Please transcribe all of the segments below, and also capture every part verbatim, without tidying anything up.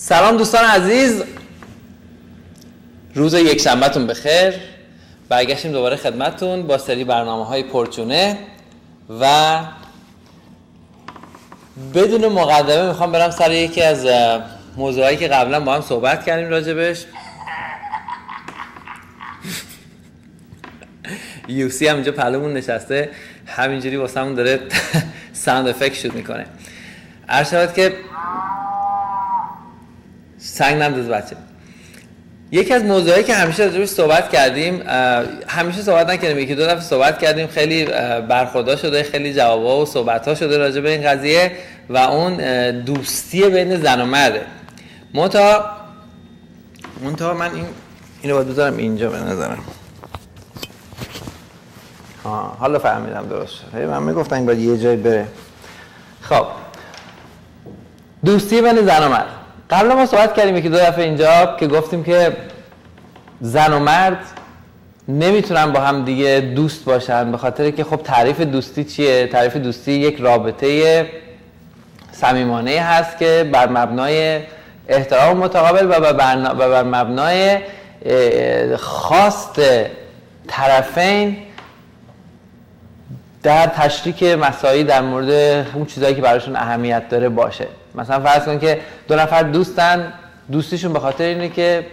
سلام دوستان عزیز، روز یک شنبهتون بخیر. برگشتیم دوباره خدمتتون با سری برنامه‌های پرچونه و بدون مقدمه میخوام برم سر یکی از موضوعایی که قبلا با هم صحبت کردیم راجبش. یوسی هم اینجا پلومون نشسته، همینجوری واسمون داره ساوند افکت شوت میکنه. عرض شود که سنگ ننداز بچه. یکی از موضوعایی که همیشه راجبش صحبت کردیم، همیشه صحبت نکردیم، یکی دو دفعه صحبت کردیم، خیلی برخوردار شده، خیلی جوابا و صحبت‌ها شده راجع به این قضیه و اون دوستی بین زن و مرده. منتها منتها من این اینو باید بذارم اینجا به نظرم. ها حالا فهمیدم درست شد. من میگفتم این باید یه جای بره. خب دوستی بین زن و مرد. قبلا ما صحبت کردیم یکی دو دفعه اینجا که گفتیم که زن و مرد نمیتونن با هم دیگه دوست باشن، به خاطر که خب تعریف دوستی چیه؟ تعریف دوستی یک رابطه صمیمانه هست که بر مبنای احترام متقابل و بر مبنای خواست طرفین در تشریک مسائلی در مورد اون چیزایی که براشون اهمیت داره باشه. مثلا فرض کن که دو نفر دوستن، دوستیشون به خاطر اینه که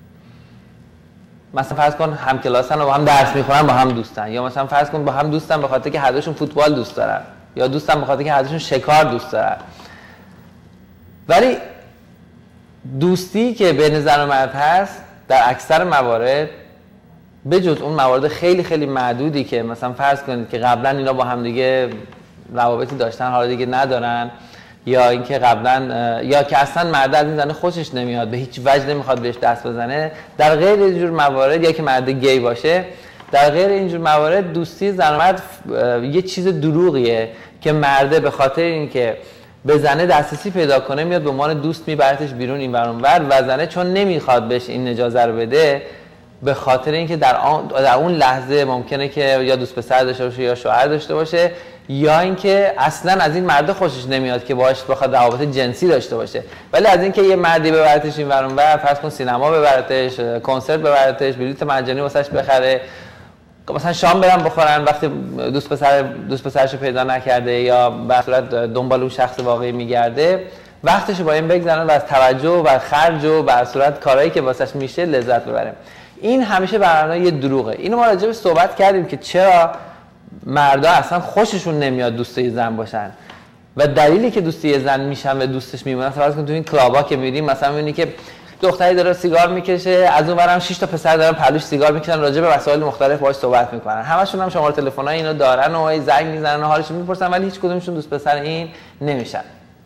مثلا فرض کن هم کلاسن و با هم درس میخونن، با هم دوستن، یا مثلا فرض کن با هم دوستن به خاطر که هر دوشون فوتبال دوست دارن، یا دوستن به خاطر که هر دوشون شکار دوست دارن. ولی دوستی که بین زن و مرد هست در اکثر موارد، بجز اون موارد خیلی خیلی معدودی که مثلا فرض کنید که قبلا اینا با هم دیگه روابطی داشتن حالا دیگه ندارن، یا اینکه قبلا یا که اصلا مرد از این زنه خوشش نمیاد، به هیچ وجه نمیخواد بهش دست بزنه، در غیر اینجور موارد، یا که مرد گی باشه، در غیر اینجور موارد دوستی زن و مرد یه چیز دروغیه که مرده به خاطر اینکه به زنه دسترسی پیدا کنه میاد به عنوان دوست میبرتش بیرون این ور اون ور، و زنه چون نمیخواد بهش این اجازه رو بده، به خاطر اینکه در آن در اون لحظه ممکنه که یا دوست پسر داشته باشه یا شوهر داشته باشه، یا اینکه اصلا از این مرد خوشش نمیاد که باهاش بخواد روابط جنسی داشته باشه. ولی از اینکه یه مردی ببرتش این ور اون ور، فرض کن سینما ببرتش، کنسرت ببرتش، بلیط مجانی واسش بخره، مثلا شام برن بخورن وقتی دوست پسر دوست پسرشو پیدا نکرده یا به صورت دنبال اون شخص واقعی میگرده، وقتشو با این بگذرن و از توجه و خرج و به صورت کارهایی که واسش میشه لذت ببره. این همیشه برای یه دروغه. اینو ما راجع به صحبت کردیم که چرا مردا اصلا خوششون نمیاد دوستی زن باشن و دلیلی که دوستی زن میشن و دوستش میمونن. فرض کن تو این کلابا که میریم مثلا میبینی که دختری داره سیگار میکشه، از اون ورم شش تا پسر دارن پلوش سیگار میکشن، راجع به مسائل مختلف باهاش صحبت میکنن، همشون هم شماره تلفن‌های اینو دارن و زنگ میزنن و حالش میپرسن، ولی هیچ کدومشون دوست پسر این نمیشن.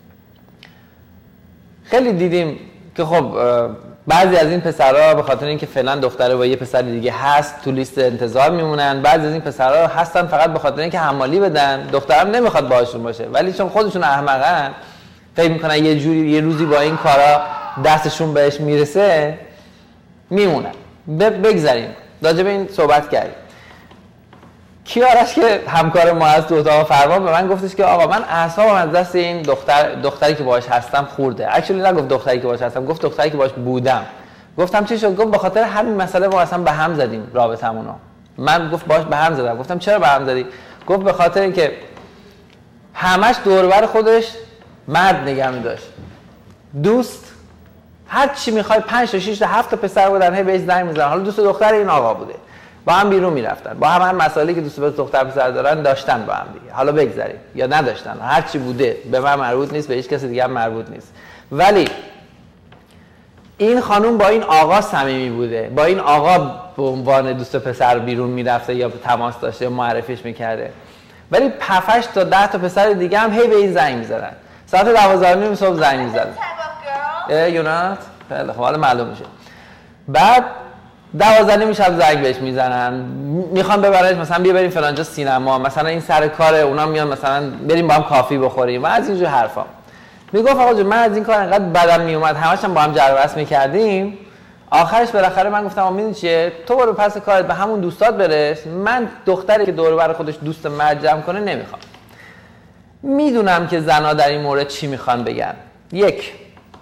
خیلی دیدیم که خب بعضی از این پسرها به خاطر اینکه فعلا دختره با یه پسر دیگه هست تو لیست انتظار میمونن، بعضی از این پسرها هستن فقط به خاطر اینکه حمالی بدن، دخترم نمیخواد باهاشون باشه، ولی چون خودشون احمقن فکر میکنن یه جوری یه روزی با این کارا دستشون بهش میرسه میمونن. بگذاریم راجع به این صحبت کردیم. کیارش که همکار ما از تو اتاق فرمان به من گفتش که آقا من اعصابم از دست این دختر دختری که باهاش هستم خورده. اکچولی نگفت دختری که باهاش هستم، گفت دختری که باهاش بودم. گفتم چی شد؟ گفت به خاطر همین مسئله ما اصلا به هم زدیم رابطمونو. من گفت باهاش به هم زدم. گفتم چرا به هم زدی؟ گفت به خاطر اینکه همش دور و بر خودش مرد نگه می‌داشت. دوست هر چی می‌خوای پنج تا شش تا هفت تا پسر بودن، هی بهش زنگ می‌زدن. حالا دوست دختر این آقا بوده. با هم بیرون میرفتن، با هم هر مسائلی که دوست دختر پسر دارن داشتن با هم دیگه، حالا بگذاریم یا نداشتن، هر چی بوده به من مربوط نیست، به هیچ کسی دیگه هم مربوط نیست. ولی این خانوم با این آقا صمیمی بوده، با این آقا به عنوان دوست پسر بیرون میرفته یا تماس داشته یا معرفیش میکرده، ولی هفت تا ده تا پسر دیگه هم هی به این زنگ میزدن. ساعت دوازده و نیم صبح زنگ میزدن. یونات خیلی خب حالا معلوم میشه. بعد دوازده نیم شب زنگ بهش میزنن، میخوان ببرنش مثلا بیا بریم فلانجا سینما، مثلا این سر کاره، اونا میان مثلا بریم با هم کافی بخوریم و از اینجور حرفا. میگفت آقا جون من از این کار انقدر بدم میومد، همش هم با هم جر و بحث میکردیم، آخرش بالاخره من گفتم میدونی چیه، تو برو پس کارت به همون دوستات برس، من دختری که دور و بر خودش دوست مرد جمع کنه نمیخوام. میدونم که زنا در این مورد چی میخوان بگن. یک،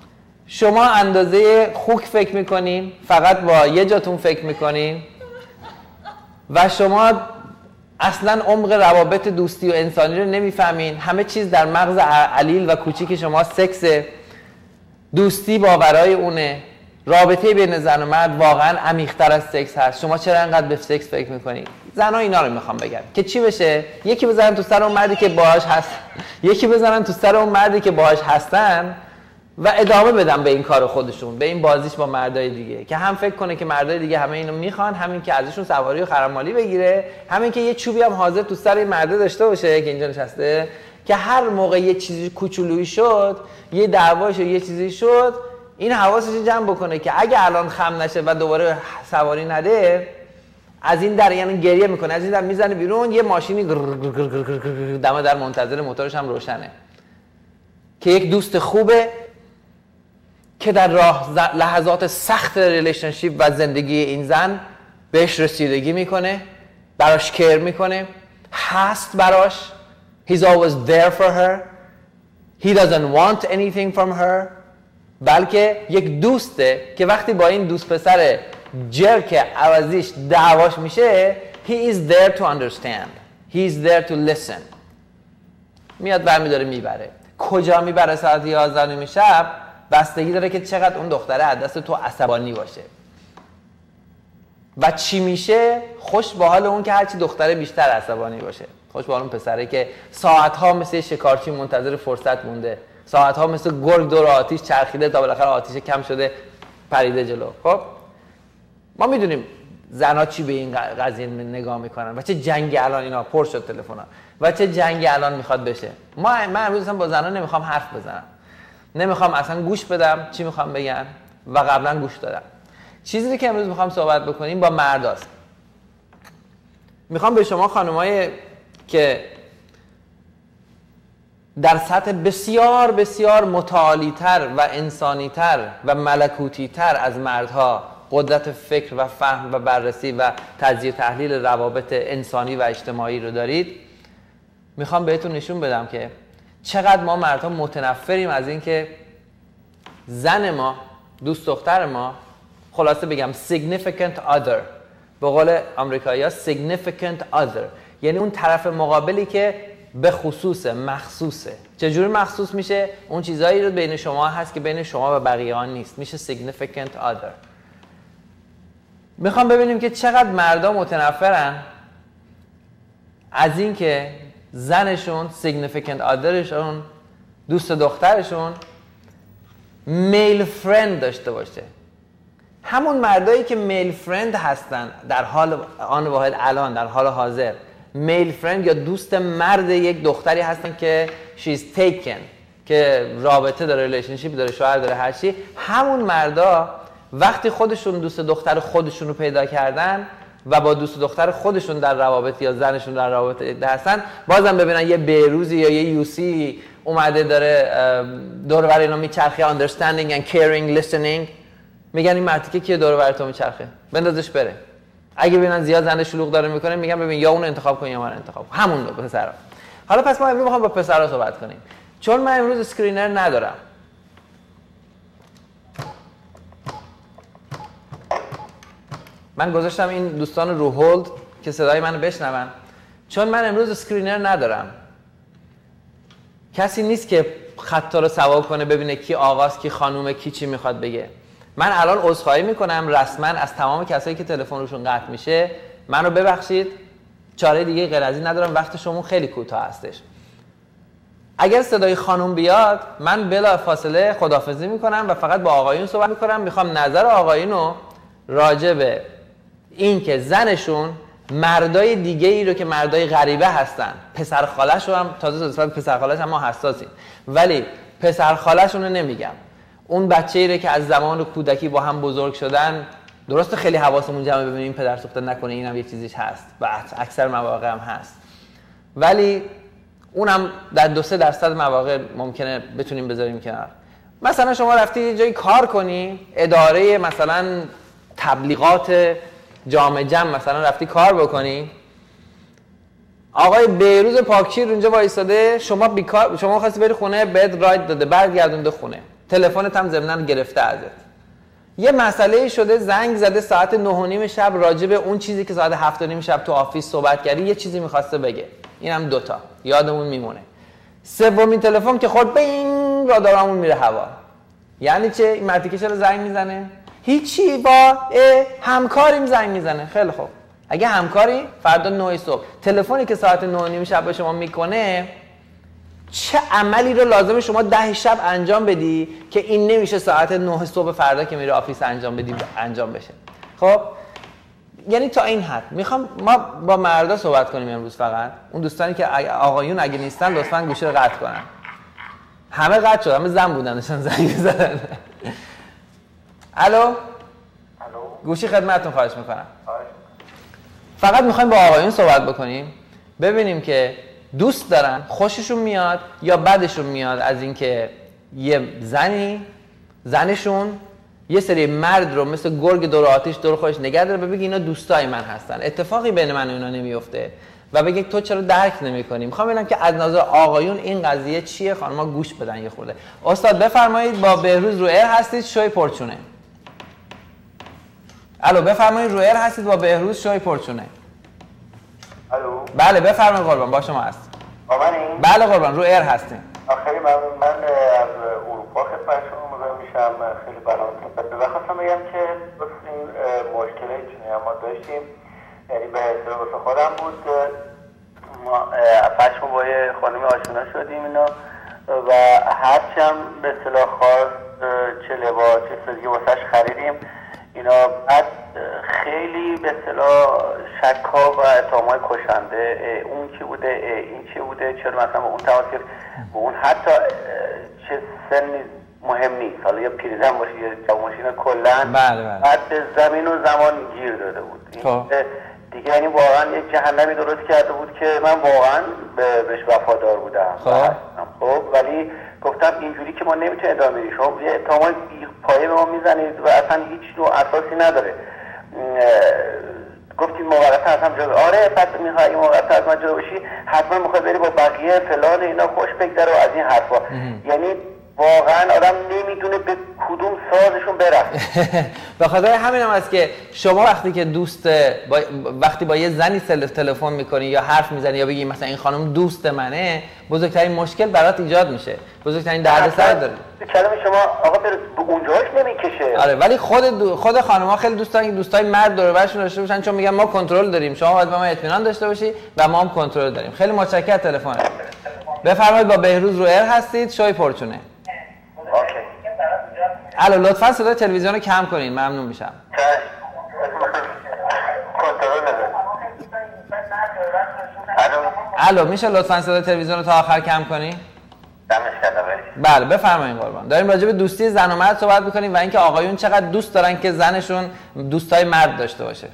شما اندازه خوک فکر میکنین، فقط با یه جاتون فکر میکنین و شما اصلا عمق روابط دوستی و انسانی رو نمیفهمین. همه چیز در مغز علیل و کوچیک شما سکسه، دوستی باورای اونه، رابطه بین زن و مرد واقعا عمیق‌تر از سکس هست. شما چرا انقدر به سکس فکر میکنین؟ زنها اینا رو میخوام بگم که چی بشه؟ یکی بزنن تو سر اون مردی که باهاش هست، یکی بزنن تو سر اون مردی که باهاش هستن و ادامه بدن به این کار خودشون، به این بازیش با مردای دیگه، که هم فکر کنه که مردای دیگه همه اینو میخوان، همین که ازشون سواری و خرمالی بگیره، همین که یه چوبی هم حاضر تو سر این مرده داشته باشه که اینجا نشسته، که هر موقع یه چیزی کوچولویی شد، یه دعواش یه چیزی شد، این حواسش جمع بکنه که اگه الان خم نشه و دوباره سواری نده، از این در یعنی گریه میکنه، از این در میزنه بیرون، یه ماشینی دم در منتظر، موتورش هم روشنه، که یک دوست خوبه که در راه لحظات سخت ریلیشنشیپ و زندگی این زن بهش رسیدگی میکنه، براش کیر میکنه، هست براش. He's always there for her. He doesn't want anything from her. بلکه یک دوسته که وقتی با این دوست پسر جرک عوضیش دعواش میشه، he is there to understand. He is there to listen. میاد برمی داره میبره. کجا میبره ساعت یازده نیم شب؟ بستگی داره که چقدر اون دختره از دست تو عصبانی باشه و چی میشه. خوش به حال اون که هرچی دختره بیشتر عصبانی باشه، خوش به حال اون پسره که ساعتها مثل شکارچی منتظر فرصت مونده، ساعتها مثل گرگ دور آتیش چرخیده تا بالاخره آتیش کم شده پریده جلو. خب ما میدونیم زنا چی به این قضیه نگاه میکنن و چه جنگی الان اینا پر شد تلفن‌ها و چه جنگی الان میخواد بشه. ما من امروز اصلا با زنا نمیخوام حرف بزنم، نمیخوام اصلا گوش بدم چی میخوام بگن و قبلا گوش دادم. چیزی که امروز میخوام صحبت بکنیم با مرداست. میخوام به شما خانمای که در سطح بسیار بسیار متعالی‌تر و انسانی‌تر و ملکوتی‌تر از مردها قدرت فکر و فهم و بررسی و تجزیه تحلیل روابط انسانی و اجتماعی رو دارید، میخوام بهتون نشون بدم که چقدر ما مردها متنفریم از این که زن ما، دوست دختر ما، خلاصه بگم significant other، به قول آمریکایی‌ها significant other، یعنی اون طرف مقابلی که به خصوص مخصوصه. چجوری مخصوص میشه؟ اون چیزایی رو بین شما هست که بین شما و بقیه ها نیست، میشه significant other. میخوام ببینیم که چقدر مردا متنفرن از این که زنشون significant otherشون، دوست دخترشون، میل فرند داشته باشه. همون مردایی که میل فرند هستن در حال آن واحد الان در حال حاضر میل فرند یا دوست مرد یک دختری هستن که she's taken، که رابطه داره، ریلیشنشیپ داره، شوهر داره، هر چی، همون مردا وقتی خودشون دوست دختر خودشون رو پیدا کردن و با دوست دختر خودشون در روابط یا زنشون در روابط هستن، بازم ببینن یه بیروزی یا یه یوسی اومده داره دور و بر اینا میچرخه، understanding and caring listening، میگن این مردی که کیه دور و بر تو میچرخه، بندازش بره. اگه ببینن زیاد زن شلوغ داره میکنه، میگن ببین یا اون انتخاب کن یا من انتخاب کن، همون دو پسرا. حالا پس ما امروز میخوام با پسرا صحبت کنیم، چون من امروز اسکرینر ندارم. من گذاشتم این دوستان رو هولد که صدای منو بشنون، چون من امروز اسکرینر ندارم. کسی نیست که خطا رو سواب کنه ببینه کی آقاست، کی خانومه، کی چی میخواد بگه. من الان عذرخواهی میکنم رسما از تمام کسایی که تلفن روشون قطع میشه، منو ببخشید، چاره دیگه غیر از این ندارم، وقت شما خیلی کوتاه هستش. اگر صدای خانوم بیاد، من بلا فاصله خداحافظی میکنم و فقط با آقایون صحبت میکنم. میخوام نظر آقایون رو راجع به این که زنشون مردای دیگه ای رو که مردای غریبه هستن، پسر خالش رو هم تازه نسبت پسر خالش هم ما حساسیم، ولی پسر خالش رو نمیگم، اون بچه‌ای رو که از زمان کودکی با هم بزرگ شدن، درسته خیلی حواسمون جمع ببینیم پدر سوخته نکنه، اینم یه چیزیش هست و اکثر مواقع هم هست، ولی اونم در دو سه درصد مواقع ممکنه بتونیم بذاریم کنار. مثلا شما رفتی یه جایی کار کنی، اداره مثلا تبلیغات جامعه جمع مثلا رفتی کار بکنی، آقای بیروز پاکشیر اونجا وایساده، شما بیکار، شما خواستی بری خونه، بهت راید داده، برگردونده خونه، تلفنت هم ضمناً گرفته ازت. یه مسئله شده زنگ زده ساعت نه و نیم شب راجع به اون چیزی که ساعت هفت و نیم شب تو آفیس صحبت کردی، یه چیزی می‌خواسته بگه. اینم دوتا یادمون میمونه. سومین تلفن که خورد بین رادارمون میره هوا. یعنی چه؟ این مردی که چرا زنگ میزنه؟ هیچی، با همکاریم زنگ میزنه. خیلی خوب. اگه همکاری فردا نه صبح تلفنی که ساعت نه و نیم شب به شما میکنه، چه عملی رو لازمه شما ده شب انجام بدی که این نمیشه ساعت نه صبح فردا که میره آفیس انجام بدی انجام بشه. خب یعنی تا این حد میخوام ما با مردا صحبت کنیم امروز. فقط اون دوستانی که آقایون اگه نیستن لطفاً گوشی رو قطع کنن. همه قطع شد، همه زن بودن داشتن زنگ می‌زدن. الو الو گوشی خدمتتون، خواهش میکنم. فقط میخوایم با آقایون صحبت بکنیم، ببینیم که دوست دارن، خوششون میاد یا بدشون میاد از اینکه یه زنی زنشون یه سری مرد رو مثل گرگ دور آتش دور خودش نگه داره و بگه اینا دوستای من هستن. اتفاقی بین من و اینا نمیفته و بگه تو چرا درک نمی‌کنی. میخوام ببینم که از نظر آقایون این قضیه چیه. خانم‌ها گوش بدن یه خورده. استاد بفرمایید، با بهروز رو ایر هستید، شوی پرچونه. الو بفرمایید، رو ایر هستید با بهروز، شوی پرچونه. الو بله بفرمایید قربان، با شما هست. با من این؟ بله قربان، رو ایر هستیم. خیلی ممنون. من از اروپا خدمت شما مزاحم میشم. خیلی برنامه‌تون بخیر. خواستم بگم که این مشکلی که ما داشتیم، یعنی به اصطلاح واسه خودم بود، ما پشم با یه خانمی آشنا شدیم اینا و هرچی هم به اصطلاح خواست چه لباس چه سازی واسش خریدیم اینا، بعد خیلی به اصطلاح شک‌ها و اتهام‌های کشنده، اون کی بوده، این چی بوده، چرا مثلا با اون تماس گرفت، با اون حتی چه سنی مهم نیست، حالا یا پیرزن باشه یا جوانشین کلا. بله بله. بعد به زمین و زمان گیر داده بود. دیگه یعنی واقعا یک جهنمی درست کرده بود که من واقعا بهش وفادار بودم. خب ولی گفتم اینجوری که ما نمیتونیم ادامه بدیم، شما یه اتهامات پایه به ما میزنید و اصلا هیچ نوع اساسی نداره. گفتید موقتا از هم جدا، آره پس میخوای این موقتا از من جدا بشی حتما میخوای بری با بقیه فلان اینا خوش بگذره و از این حرفا. یعنی واقعا آدم نمیدونه به کدوم سازشون برسه. به خاطر همین هم است که شما وقتی که دوست با... وقتی با یه زنی تلفن میکنی یا حرف میزنی یا بگی مثلا این خانم دوست منه، بزرگترین مشکل برات ایجاد میشه، بزرگترین دردسر داره. کلمه شما آقا به اونجاش نمیکشه. آره ولی خود دو... خود خانم‌ها خیلی دوست دارن که دوستای مرد دور و برشون داشته باشن، چون میگن ما کنترل داریم، شما باید به ما اطمینان داشته باشی و ما هم کنترل داریم. خیلی متشکرم تلفن. بفرمایید، با بهروز رو ایر هستید، شوی پرچونه. اوکی. الو لطفاً صدای تلویزیون رو کم کنین، ممنون میشم. کنترل نداره. الو الو میشه لطفاً صدای تلویزیون رو تا آخر کم کنین؟ دمش کردم. بله بفرمایید قربان. داریم راجع به دوستی زن و مرد صحبت می‌کنیم و اینکه آقایون چقدر دوست دارن که زنشون دوستای مرد داشته باشه.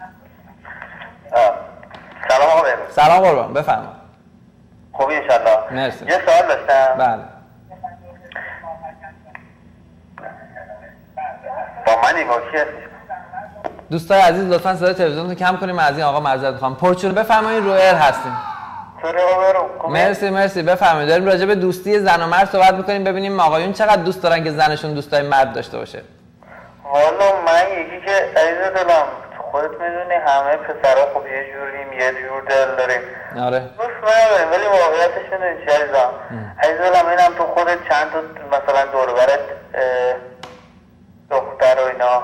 سلام آقا بهروز. سلام قربان، بفرمایید. خوبی ان شاءالله. مرسی. یه سوال داشتم. بله. با من با کی هستی؟ دوستای عزیز لطفاً صدای تلویزیون رو کم کنیم، از این آقا معذرت می‌خوام. پرچون بفرمایید، رو ایر هستیم. مرسی مرسی بفرمایید. داریم راجع به دوستی زن و مرد صحبت می‌کنیم، ببینیم آقایون چقدر دوست دارن که زنشون دوستای مرد داشته باشه. والا من یکی که عزیز دلم، خودت میدونی همه پسرا خب یه جوریم یه جور دل داریم. آره. دوست نداریم ولی واقعیتش میدونی چی عزیزم؟ عزیز دلم اینم تو خودت چند تا مثلا دور و برت دختر و اینا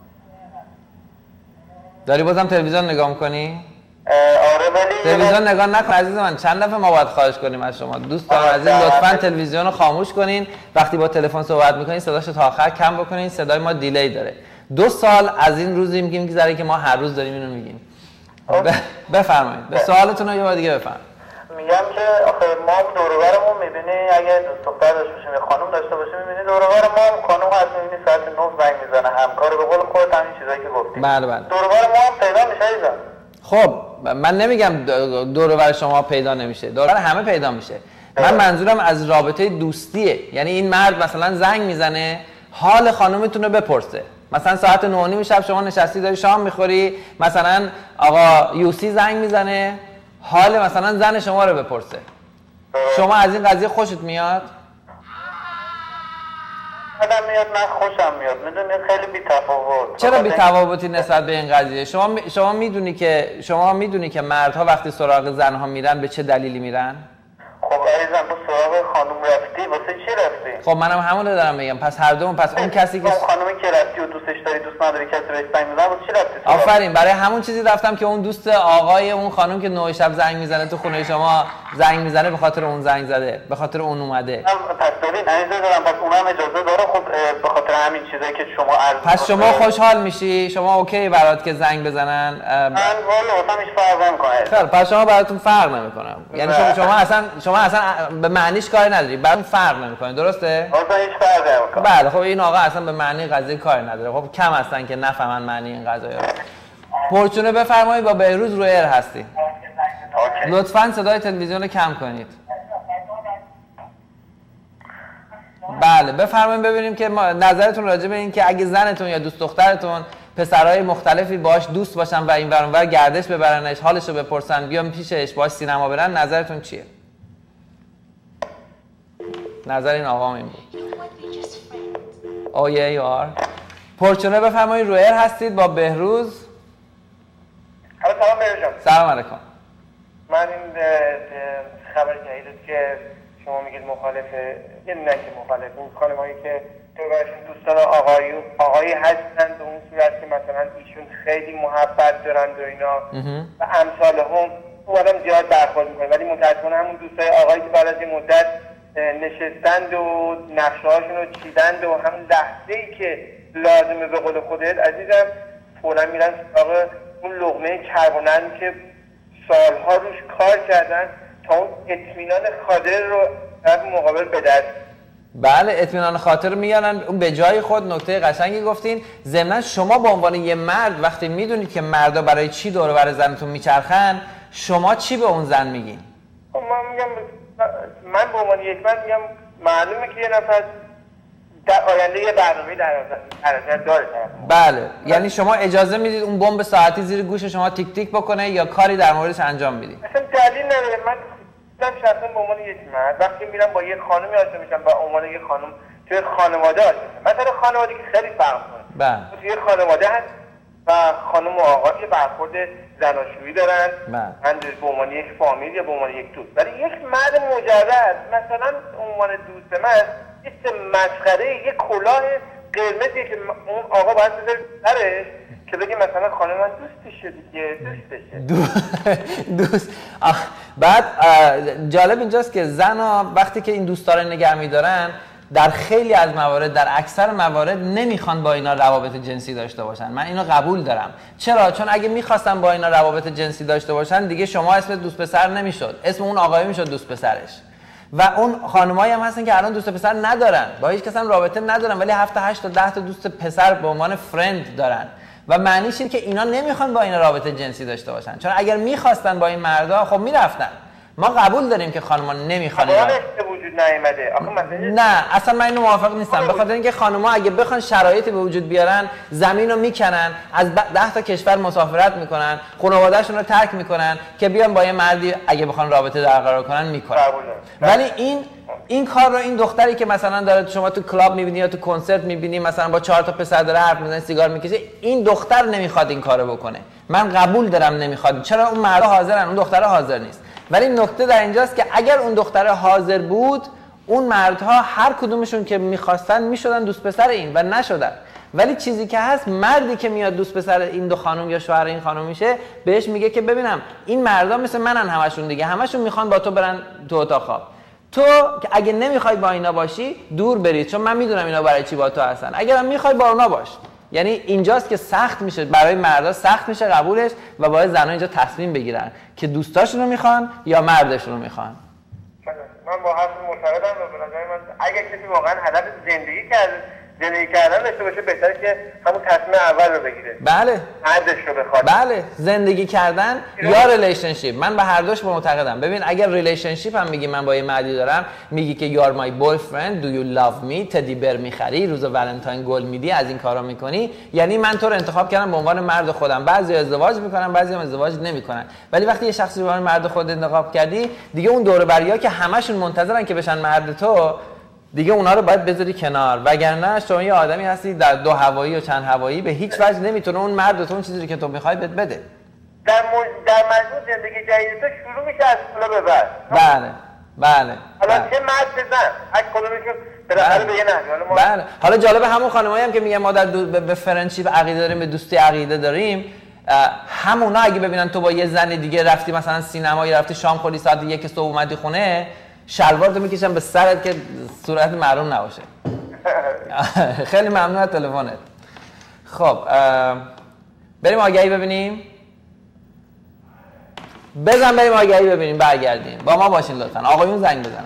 داری بازم تلویزیون نگاه می‌کنی؟ آره ولی تلویزیون نگاه نکن عزیز من. چند دفعه ما باید خواهش کنیم از شما دوستان عزیز لطفاً تلویزیون رو خاموش کنین. وقتی با تلفن صحبت می‌کنین صداش رو تا آخر کم بکنین، صدای ما دیلی داره. دو سال از این روزی میگیم که زره که ما هر روز داریم اینو میگیم. بفرمایید. به سوالتون رو یه بار دیگه بفرمایید. میگم که آخه ما دور و برمون می‌بینی اگه دوست دختر داشته باشیم یا خانم داشته باشیم می‌بینی دور و بر ما خانم هست می‌بینی ساعت نه زنگ میزنه، همکار به قول خودت همین چیزایی که گفتی. بله بله. دور و بر ما هم پیدا میشه ایزا. خب من نمیگم دور و بر شما پیدا نمیشه، دور و بر همه پیدا میشه. من منظورم از رابطه دوستیه. یعنی این مرد مثلا زنگ میزنه حال خانومتون رو بپرسه. مثلا ساعت نه و نیم شب شما نشستی داری شام میخوری، مثلا آقا یوسی زنگ میزنه حال مثلا زن شما رو بپرسه. شما از این قضیه خوشت میاد؟ بدم میاد، من خوشم میاد، میدونی خیلی بی‌تفاوت. چرا بی‌تفاوتی نسبت به این قضیه؟ شما می... شما میدونی که شما میدونی که مردها وقتی سراغ زنها میرن به چه دلیلی میرن؟ خب عزیزم تو سراغ خانم رفتی، واسه چی رفتی؟ خب منم همون رو دارم میگم. پس هر دوم، پس اون کسی که خانمی که رفتی و دوستش داری، دوست نداری کسی بهش زنگ میزنه، واسه چی رفتی؟ آفرین، برای همون چیزی رفتم که اون دوست آقای اون خانم که نه شب زنگ میزنه تو خونه شما زنگ میزنه، به خاطر اون زنگ زده، به خاطر اون اومده. پس ببین عزیز دارم، پس اونم اجازه داره. خب به خاطر همین چیزایی که شما عرض پس شما خوشحال میشی؟ شما اوکی برات که زنگ بزنن؟ من والا واسم هیچ فرق نمیکنه. خیلی، پس شما براتون فرق نمیکنه. یعنی شما شما اصلا شما اصلا به معنیش کاری نداری، براتون فرق نمیکنه، درسته؟ واسه هیچ فرق نمیکنه. بله. خب این آقا اصلا به معنی قضیه کاری نداره. خب کم هستن که نفهمن معنی این قضایا. پرچونه بفرمایید، با بهروز روی ایر هستی. لطفاً صدای تلویزیون رو کم کنید. بله بفرمایید ببینیم که نظرتون راجع به این که اگه زنتون یا دوست دخترتون پسرای مختلفی باش دوست باشن و این ور اون ور گردش ببرنش، حالش رو بپرسن، بیام پیشش باش سینما برن، نظرتون چیه؟ نظر این آقا این بود. Oh yeah you are. پرچونه بفرمایید، روی ایر هستید با بهروز. سلام بهروز. سلام علیکم. من این خبر جدیدی که شما میگید مخالفه، یه نه که مخالفه، اون خانمایی که تو براشون دوستان آقایی آقایی هستن به اون صورت که مثلا ایشون خیلی محبت دارن و اینا و امثال هم او آدم زیاد برخورد میکنه، ولی متاسفانه همون دوستای آقایی که بعد از این مدت نشستند و نقشه هاشون رو چیدند و همون لحظه ای که لازمه به قول خودت عزیزم فوراً میرن سراغ اون لقمه کربونند که سالها روش کار کردن تا اون اطمینان خاطر رو طرف مقابل به دست. بله اطمینان خاطر میارن. اون به جای خود نکته قشنگی گفتین. ضمن شما به عنوان یه مرد وقتی میدونید که مردا برای چی دور و بر زنتون میچرخن، شما چی به اون زن میگین؟ خب من میگم، من به عنوان یک مرد میگم معلومه که یه نفر در آینده یه برنامه‌ای در نظر داره. بله، یعنی شما اجازه میدید اون بمب ساعتی زیر گوش شما تیک تیک بکنه یا کاری در موردش انجام میدید؟ اصلا دلیل نداره. من من شخصا به عنوان یک مرد وقتی میرم با یه خانمی آشنا میشم، با عنوان یک خانم توی خانواده آشنا میشم، مثلا خانواده که خیلی فرق کنه. بله. توی خانواده هست و خانم و آقا یه برخورد زناشویی دارن. بله. من به عنوان یک فامیل یا به عنوان یک دوست، ولی یک مرد مجرد مثلا عنوان دوست من یه مسخره، یه کلاه قرمزی که اون آقا باید بذاره سرش که بگی مثلا خانم من دوستشه دیگه، دوستشه. دوست. بعد جالب اینجاست که زنها وقتی که این دوستا رو نگه می‌دارن در خیلی از موارد، در اکثر موارد نمیخوان با اینا روابط جنسی داشته باشن. من اینو قبول دارم. چرا؟ چون اگه میخواستن با اینا روابط جنسی داشته باشن دیگه شما اسم دوست پسر نمیشد، اسم اون آقای میشد دوست پسرش. و اون خانمایی هم هستن که الان دوست پسر ندارن، با هیچ کس هم رابطه ندارن، ولی هفت تا هشت تا ده تا دوست پسر به عنوان فرند دارن. و معنیش اینه که اینا نمیخوان با اینا رابطه جنسی داشته باشن، چون اگر میخواستن با این مردا خب میرفتن. ما قبول داریم که خانم‌ها نمیخوان اینا وجود نیامده. آخه مثلا نه اصلا من اینو موافق نیستم، به خاطر اینکه خانم‌ها اگه بخوان شرایطی به وجود بیارن زمین رو میکنن، از ده تا کشور مسافرت میکنن، خانواده‌شون رو ترک میکنن که بیان با یه مردی اگه بخوان رابطه برقرار کنن میکنن. ولی این این کار رو این دختری که مثلا داره شما تو کلاب میبینی یا تو کنسرت میبینی مثلا با چهار تا پسر داره حرف میزنه، سیگار میکشه، این دختر نمیخواد این کارو بکنه. من قبول دارم نمیخواد، چرا اون مردا حاضرن، اون دختره حاضر نیست. ولی نکته در اینجاست که اگر اون دختره حاضر بود، اون مردها هر کدومشون که میخواستن میشدن دوست پسر این و نشدن. ولی چیزی که هست، مردی که میاد دوست پسر این دو خانم یا شوهر این خانم میشه، بهش میگه که ببینم این مردا مثل منن، همشون دیگه همشون میخوان با تو برن تو اتاق خواب. تو که اگه نمیخوای با اینا باشی دور برید، چون من میدونم اینا برای چی با تو هستن. اگرم میخوای با اونا باش. یعنی اینجاست که سخت میشه برای مردا، سخت میشه قبولش و باید زنها اینجا تصمیم بگیرن که دوستاشون رو میخوان یا مردشون رو میخوان. من با حرف معتقدم و به نظر من اگه کسی واقعا هدف زندگی کرده، زندگی کردن داشته باشه، بهتره که همون تصمیم اول رو بگیره. بله. مردش رو بخواد. بله، زندگی کردن یا ریلیشنشیپ. من به هر دوش معتقدم. ببین اگر ریلیشنشیپ هم میگی من با یه مردی دارم، میگی که you are my boyfriend, do you love me، تدی بر میخری، روز ولنتاین گل میدی، از این کارا میکنی، یعنی من تو رو انتخاب کردم به عنوان مرد خودم. بعضی ازدواج میکنن، بعضی هم ازدواج نمیکنن. ولی وقتی یه شخصی به عنوان مرد خودت انتخاب کردی، دیگه اون دور و بریا که همشون منتظرن که بشن مرد تو، دیگه اونا رو باید بذاری کنار، وگرنه شما یه آدمی هستی در دو هوایی و چند هوایی به هیچ وجه نمیتونه اون مرد تو اون چیزی که تو میخوای بهت بده. در مج... در مجموع زندگی جدید تو شروع میشه از بالا به بعد. بله بله. حالا چه مرد چه زن هر کدومشون بالاخره به یه نحوی. ما بله. حالا جالب همون خانمایی هم که میگن ما در دو... به فرندشیپ عقیده داریم، به دوستی عقیده داریم، همونا اگه ببینن تو با یه زن دیگه رفتی مثلا سینمایی، رفتی شام خوردی، ساعت یک صبح اومدی خونه، شلوارتو میکشن به سرت که صورت معلوم نباشه. خیلی ممنون از تلفنت. خب بریم آگهی ببینیم. بزن بریم آگهی ببینیم، برگردیم با ما باشین لطفا. آقایون زنگ بزنن.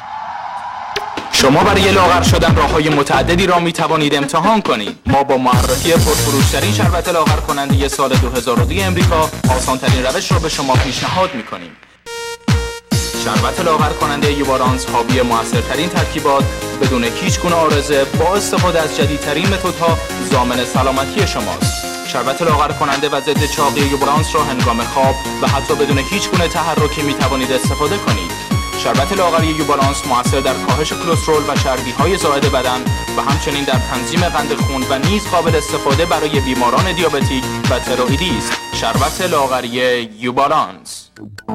شما برای لاغر شدن راه‌های متعددی را می توانید امتحان کنید. ما با معرفی پرفروش‌ترین شربت لاغر کننده سال دو هزار و دو امریکا آسان‌ترین روش را به شما پیشنهاد می‌کنیم. شربت لاغر کننده یوبالانس حاوی موثرترین ترکیبات بدون هیچ گونه عارضه با استفاده از جدیدترین متدها ضامن سلامتی شماست. شربت لاغر کننده و ضد چاقی یوبالانس را هنگام خواب و حتی بدون هیچ گونه تحرکی می توانید استفاده کنید. شربت لاغری یوبالانس مؤثر در کاهش کلسترول و چربی‌های زائد بدن و همچنین در تنظیم قند خون و نیز قابل استفاده برای بیماران دیابتیک و تروئیدی است. شربت لاغری یوبالانس.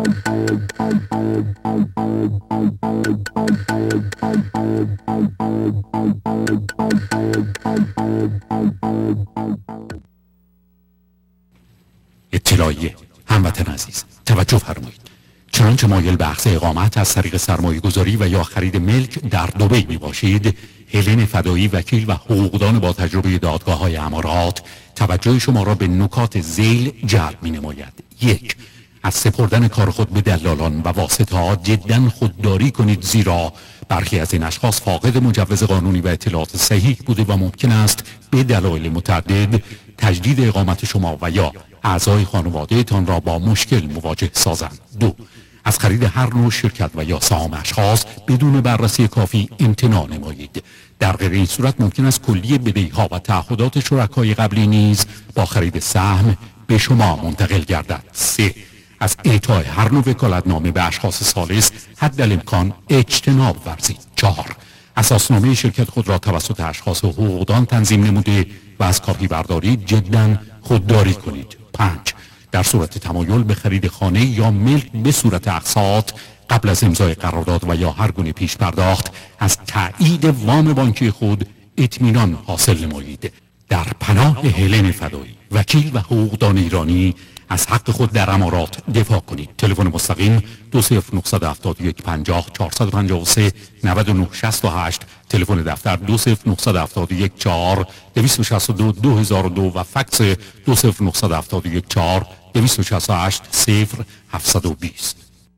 اطلاعیه هموطن عزیز، توجه فرمایید. چنانچه مایل به اخذ اقامت از طریق سرمایه گذاری و یا خرید ملک در دبی می باشید، هلن فدایی وکیل و حقوقدان با تجربه دادگاه های امارات توجه شما را به نکات ذیل جلب می نماید. یک، از سپردن کار خود به دلالان و واسطه‌ها جداً خودداری کنید، زیرا برخی از این اشخاص فاقد مجوز قانونی و اطلاعات صحیح بوده و ممکن است به دلایل متعدد تجدید اقامت شما و یا اعضای خانواده تان را با مشکل مواجه سازند. دو، از خرید هر نوع شرکت و یا سهام اشخاص بدون بررسی کافی امتناع نمایید. در غیر این صورت ممکن است کلیه بدهی‌ها و تعهدات شرکای قبلی نیز با خرید سهم به شما منتقل گردد. سه، از اعطای هر نوع وکالتنامه به اشخاص ثالث حدالامکان اجتناب ورزید. چهار، اساسنامه شرکت خود را توسط اشخاص حقوقدان تنظیم نموده و از کاپی برداری جداً خودداری کنید. پنج، در صورت تمایل به خرید خانه یا ملک به صورت اقساط قبل از امضای قرارداد و یا هر گونه پیش پرداخت از تأیید وام بانکی خود اطمینان حاصل نمایید. در پناه هلن فدایی وکیل و حقوقدان ایرانی از حق خود در امارات دفاع کنید. تلفن مستقیم دو صفر نه هفت یک پنجاه چهارصد و پنجاه و سه نود و نه شصت و هشت، تلفن دفتر دو صفر نه هفت یک چهار دویست و شصت و دو دو هزار و دو و فکس دو صفر نه هفت یک چهار دویست و شصت و هشت صفر هفتصد و بیست.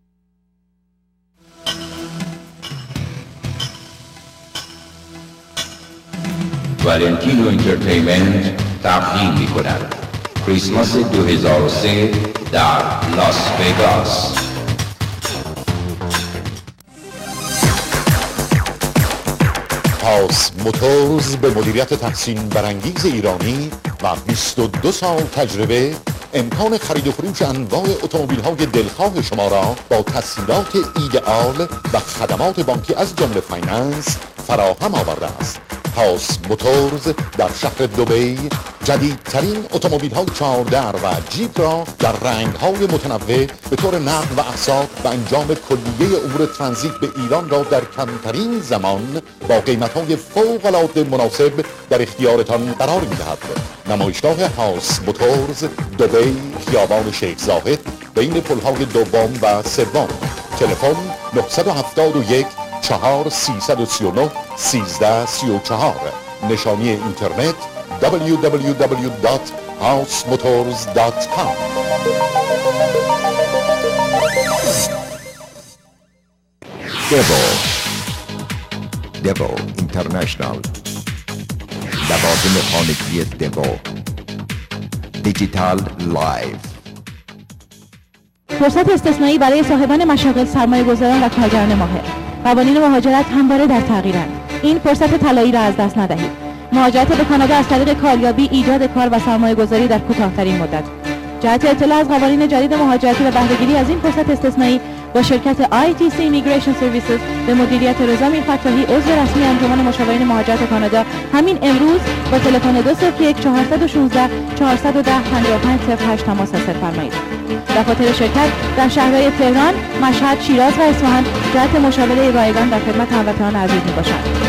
والنتینو انترتینمنت تقدیم می کند کریسمس دو هزار و سه در لاس وگاس. هاوس موتورز به مدیریت تحسین برانگیز ایرانی و بیست و دو سال تجربه امکان خرید و فروش انواع اتومبیل‌های دلخواه شما را با تسهیلات ایدئال و خدمات بانکی از جمله فایننس فراهم آورده است. هاوس موتورز در شهر دبی جدیدترین اتومبیل‌های چهار در و جیپ را در رنگ‌های متنوع به طور نقل و اقساط و انجام کلیه امور ترانزیت به ایران را در کمترین زمان با قیمت‌های فوق‌العاده مناسب در اختیارتان قرار می‌دهد. نمایشگاه هاوس موتورز دبی، خیابان شیخ زاهد بین پل‌های دوم و سوم. تلفن نه هفت یک چهار سیصد و سی و نه سیزده سی و چهار. نشانی اینترنت دبلیو دبلیو دبلیو دات هاوس موتورز دات کام. دیو دیو اینترنشنال، لوازم خانگی دیو، دیجیتال لایف. فرصت استثنایی برای صاحبان مشاغل، سرمایه گذاران و کارگران ماهر. قوانین مهاجرت همواره در تغییرند. این فرصت طلایی را از دست ندهید. مهاجرت به کانادا از طریق کاریابی، ایجاد کار و سرمایه گذاری در کوتاه‌ترین مدت. جهت اطلاع از قوانین جدید مهاجرتی و بهره‌گیری از این فرصت استثنایی با شرکت آی تی سی Immigration Services به مدیریت رضا میرفتاحی عضو رسمی انجمن مشاورین مهاجرت کانادا همین امروز با تلفن دو صفر یک چهار یک شش چهار یک صفر پنج پنج صفر هشت تماس حاصل فرمایید. دفاتر شرکت در شهرهای تهران، مشهد، شیراز و اصفهان جهت مشاوره رایگان در خدمت هموطنان عزیز میباشند.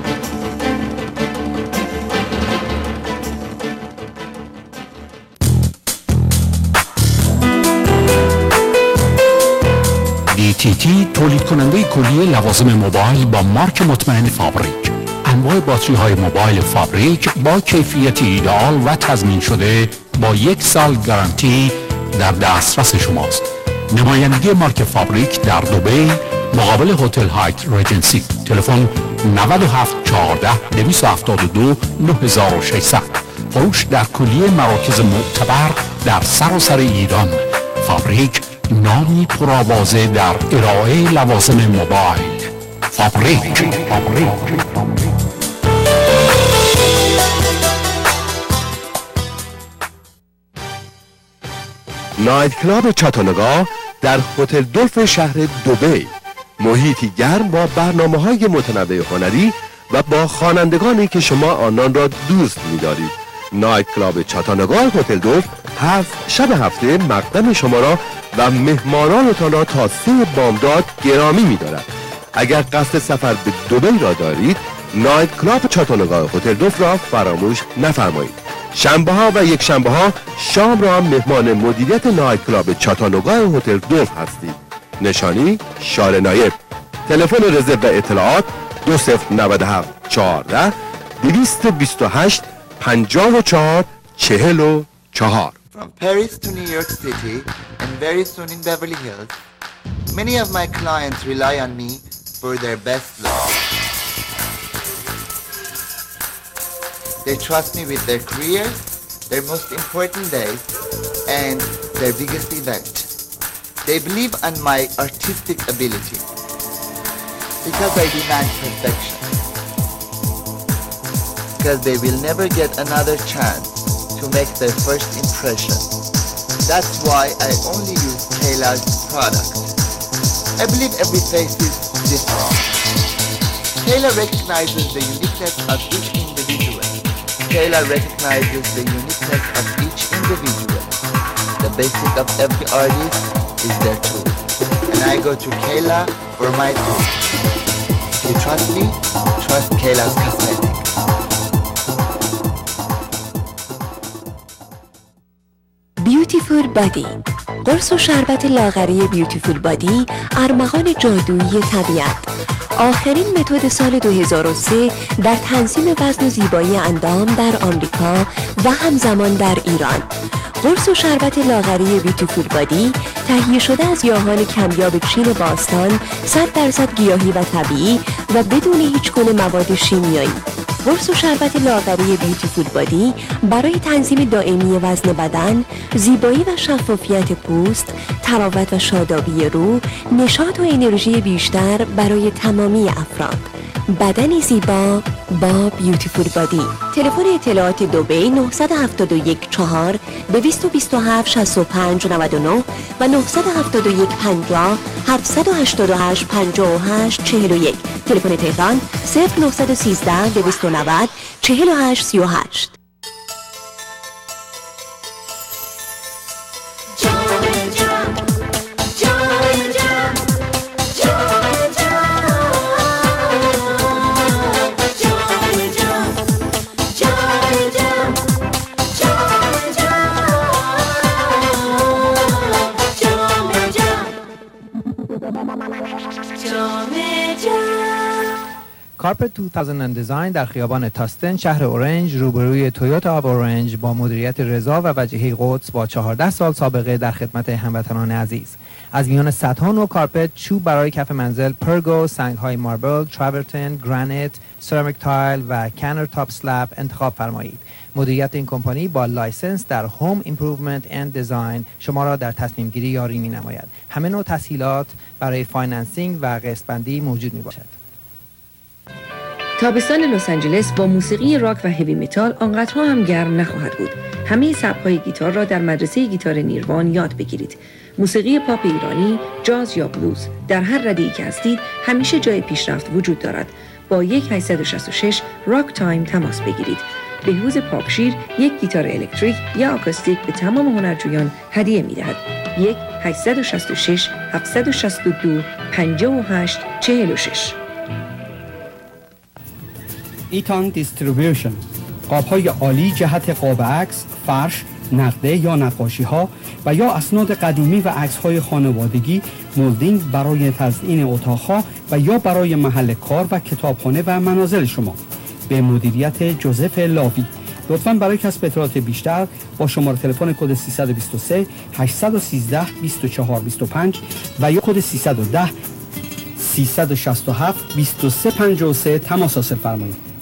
دی تی تی تولید کننده کلیه لوازم موبایل با مارک مطمئن فابریک. انواع باتری های موبایل فابریک با کیفیت ایدئال و تضمین شده با یک سال گارانتی در دسترس شماست. نمایندگی مارک فابریک در دبی مقابل هتل هایت ریجنسی. تلفن نه هفت چهارده دویست و هفتاد و دو نه هزار و ششصد. فروش در کلیه مراکز معتبر در سراسر ایران. فابریک نامی پرآوازه در ارائه لوازم موبایل. فابریک. فابریک. نایت کلاب چاتانوگا در هتل دولف شهر دبی، محیطی گرم با برنامه‌های متنوع هنری و با خوانندگانی که شما آنان را دوست می‌دارید. نایت کلاب چاتانوگا هتل دولف هفت شب هفته مقدم شما را و مهمانانتان را تا سه بامداد گرامی می‌دارد. اگر قصد سفر به دبی را دارید، نایت کلاب چاتانوگا هتل دولف را فراموش نفرمایید. شنبه ها و یک شنبه ها شام را مهمان مدیریت نایت کلاب چاتانوگا هتل دولف هستید. نشانی شار نایب. تلفن رزرو و اطلاعات دو صفر نه هفت چهارده دویست و بیست و هشت پنجاه و چهار چهل و چهار. From Paris to New York City and very soon in Beverly Hills, many of my clients rely on me for their best look. They trust me with their careers, their most important days, and their biggest event. They believe in my artistic ability because I demand perfection. Because they will never get another chance to make their first impression. That's why I only use Kayla's product. I believe every face is different. Kayla recognizes the uniqueness of each individual. Kayla recognizes the uniqueness of each individual. The basic of every artist is their tool. And I go to Kayla for my tool. If you trust me, trust Kayla's Cosmetics. بیوتیفول بادی، قرص و شربت لاغری بیوتیفول بادی، ارمغان جادویی طبیعت. آخرین متد سال دو هزار و سه در تنظیم وزن و زیبایی اندام در آمریکا و همزمان در ایران. قرص و شربت لاغری بیوتیفول بادی تهیه شده از گیاهان کمیاب چین باستان، صد درصد گیاهی و طبیعی و بدون هیچ گونه مواد شیمیایی. قرص و شربت لاغری بیوتیفول بادی برای تنظیم دائمی وزن بدن، زیبایی و شفافیت پوست، تراوت و شادابی روح، نشاط و انرژی بیشتر برای تمامی افراد. بدنی زیبا با بیوتیفول بادی. تلفن اطلاعات دبی نه هفت یک چهار دویست و بیست و هفت شصت و پنج نود و نه و نه هفت یک پنجاه هفت هشت هشت پنجاه و هشت چهل و یک. تلفن تهران صفر نه یک سه دویست و نود چهل و هشت سی و هشت. کارپت دو هزار دیزاین در خیابان تاستن شهر اورنج روبروی تویوتا آف اورنج با مدیریت رضا و وجیهی قدس با چهارده سال سابقه در خدمت هموطنان عزیز. از میان صدها نوع کارپت، چوب برای کف منزل، پرگو، سنگ‌های ماربل، تراورتن، گرانیت، سرامیک تایل و کانر تاپ سلاب انتخاب فرمایید. مدیریت این کمپانی با لایسنس در هوم ایمپروومنت اند دیزاین شما را در تصمیم گیری یاری می‌نماید. همه نوع تسهیلات برای فایننسینگ و قسط بندی موجود می‌باشد. تابستان لس آنجلس با موسیقی راک و هیوی متال آنقدرها هم گرم نخواهد بود. همه سبک‌های گیتار را در مدرسه گیتار نیروان یاد بگیرید. موسیقی پاپ ایرانی، جاز یا بلوز در هر رده‌ای که هستید همیشه جای پیشرفت وجود دارد. با یک هشت شش شش راک تایم تماس بگیرید. بهروز پاکشیر یک گیتار الکتریک یا آکوستیک به تمام هنرجویان هدیه می‌دهد. یک هشت شش شش هفت شش دو پنج هشت چهار شش. ایتان دیستریبیوشن، قاب‌های عالی جهت قاب عکس، فرش، نقده یا نقاشی ها و یا اسناد قدیمی و عکس های خانوادگی، مولدینگ برای تزیین اتاق‌ها و یا برای محل کار و کتابخانه و منازل شما. به مدیریت جوزف لاوی. لطفاً برای کسب اطلاعات بیشتر با شماره تلفن کد سیصد و بیست و سه هشتصد و سیزده بیست و چهار بیست و پنج و یا کد سیصد و ده سیصد و شصت و هفت بیست و سه پنجاه و سه تماس حاصل فرمایید.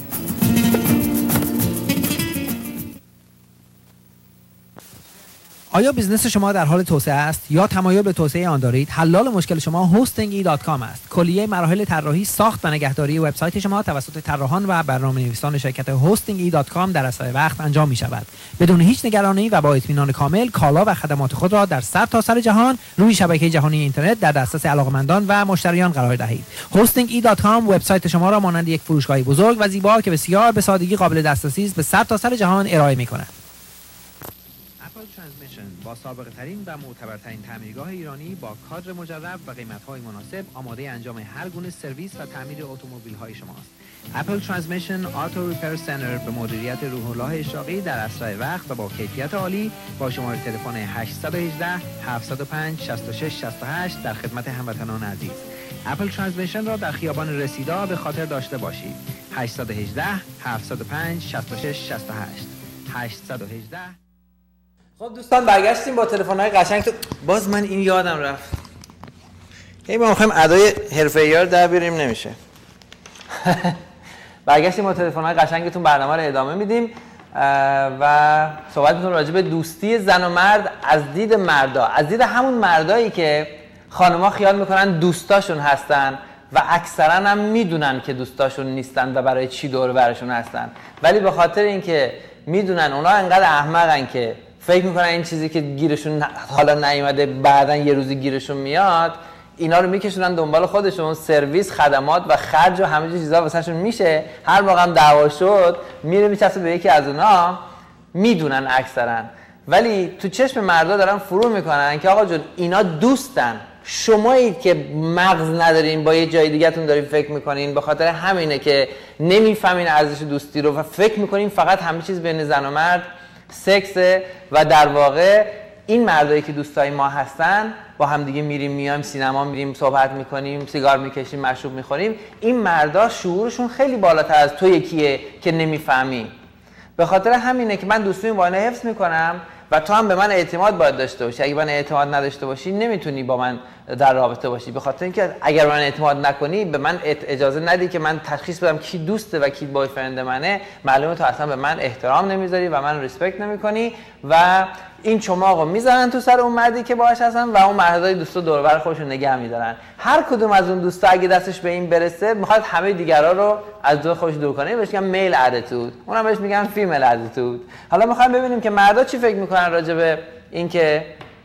آیا بیزنس شما در حال توسعه است یا تمایل به توسعه آن دارید؟ حلال مشکل شما هاستینگ ای دات کام است. کلیه مراحل طراحی، ساخت و نگهداری وبسایت شما توسط طراحان و برنامه‌نویسان شرکت هاستینگ ای دات کام در اسرع وقت انجام می شود. بدون هیچ نگرانی و با اطمینان کامل کالا و خدمات خود را در سر تا سر جهان روی شبکه جهانی اینترنت در دسترس علاقه‌مندان و مشتریان قرار دهید. هاستینگ ای دات کام وبسایت شما را مانند یک فروشگاه بزرگ و زیبا که بسیار به سادگی قابل دسترسی است به سر تا سر جهان ارائه می‌کند. با سابقه ترین و معتبرترین تعمیرگاه ایرانی با کادر مجرب و قیمت‌های مناسب آماده انجام هر گونه سرویس و تعمیر اتومبیل‌های شماست. اپل ترانسمیشن آتو ریپر سنتر به مدیریت روح الله اشراقی در اسرع وقت و با کیفیت عالی با شماره تلفن هشت یک هشت هفت صفر پنج شش شش شش هشت در خدمت هموطنان عزیز. اپل ترانسمیشن را در خیابان رسیدا به خاطر داشته باشید. هشت یک هشت هفت صفر پنج شش شش شش هشت هشت یک هشت. خب دوستان برگشتیم با تلفن‌های قشنگ. تو باز من این یادم رفت. هی ما می‌خوایم ادای حرفه‌ای رو در بیاریم نمیشه. برگشتیم با تلفن‌های قشنگتون برنامه رو ادامه میدیم و صحبت می‌کنیم راجع به دوستی زن و مرد از دید مردا، از دید همون مردایی که خانم‌ها خیال می‌کنن دوستاشون هستن و اکثرا هم میدونن که دوستاشون نیستن و برای چی دور برشون هستن، ولی به خاطر اینکه میدونن اونا انقدر احمقن که فکر میکنن این چیزی که گیرشون حالا نیومده بعدن یه روزی گیرشون میاد، اینا رو میکشونن دنبال خودشون، سرویس، خدمات و خرج و همه چیزا واسهشون میشه. هر موقع هم دعوا شد میره میچسبه به یکی از اونا. میدونن اکثرا، ولی تو چشم مردا دارن فرو میکنن که آقا جون اینا دوستن، شمایید که مغز ندارین، با یه جای دیگه‌تون دارین فکر میکنین. به خاطر همینه که نمیفهمین ارزش دوستی رو و فکر میکنین فقط همه چیز بین زن و مرد سکسه و در واقع این مردایی که دوستای ما هستن با هم دیگه میریم میایم سینما میریم صحبت میکنیم سیگار میکشیم مشروب میخوریم، این مردا شعورشون خیلی بالاتر از تو یکیه که نمیفهمی. به خاطر همینه که من دوستیمو با اینا حفظ میکنم و تو هم به من اعتماد باید داشته باشی. اگه من اعتماد نداشته باشی نمیتونی با من در رابطه باشی، به خاطر اینکه اگر من اعتماد نکنی به من اجازه ندی که من تشخیص بدم کی دوسته و کی بای فرند منه، معلومه تو اصلا به من احترام نمیذاری و من ریسپکت نمیکنی و این چماقو میزنن تو سر اون مردی که باهاش هستن و اون مردای دوستا دور و بر خودشون نگه میدارن. هر کدوم از اون دوستا اگه دستش به این برسه میخواد همه دیگرا رو از دور خودش دور کنه، بهش میگن میل اتیتود، اونم بهش میگن فیمیل اتیتود. حالا میخوایم ببینیم که مردا چی فکر میکنن راجع به اینکه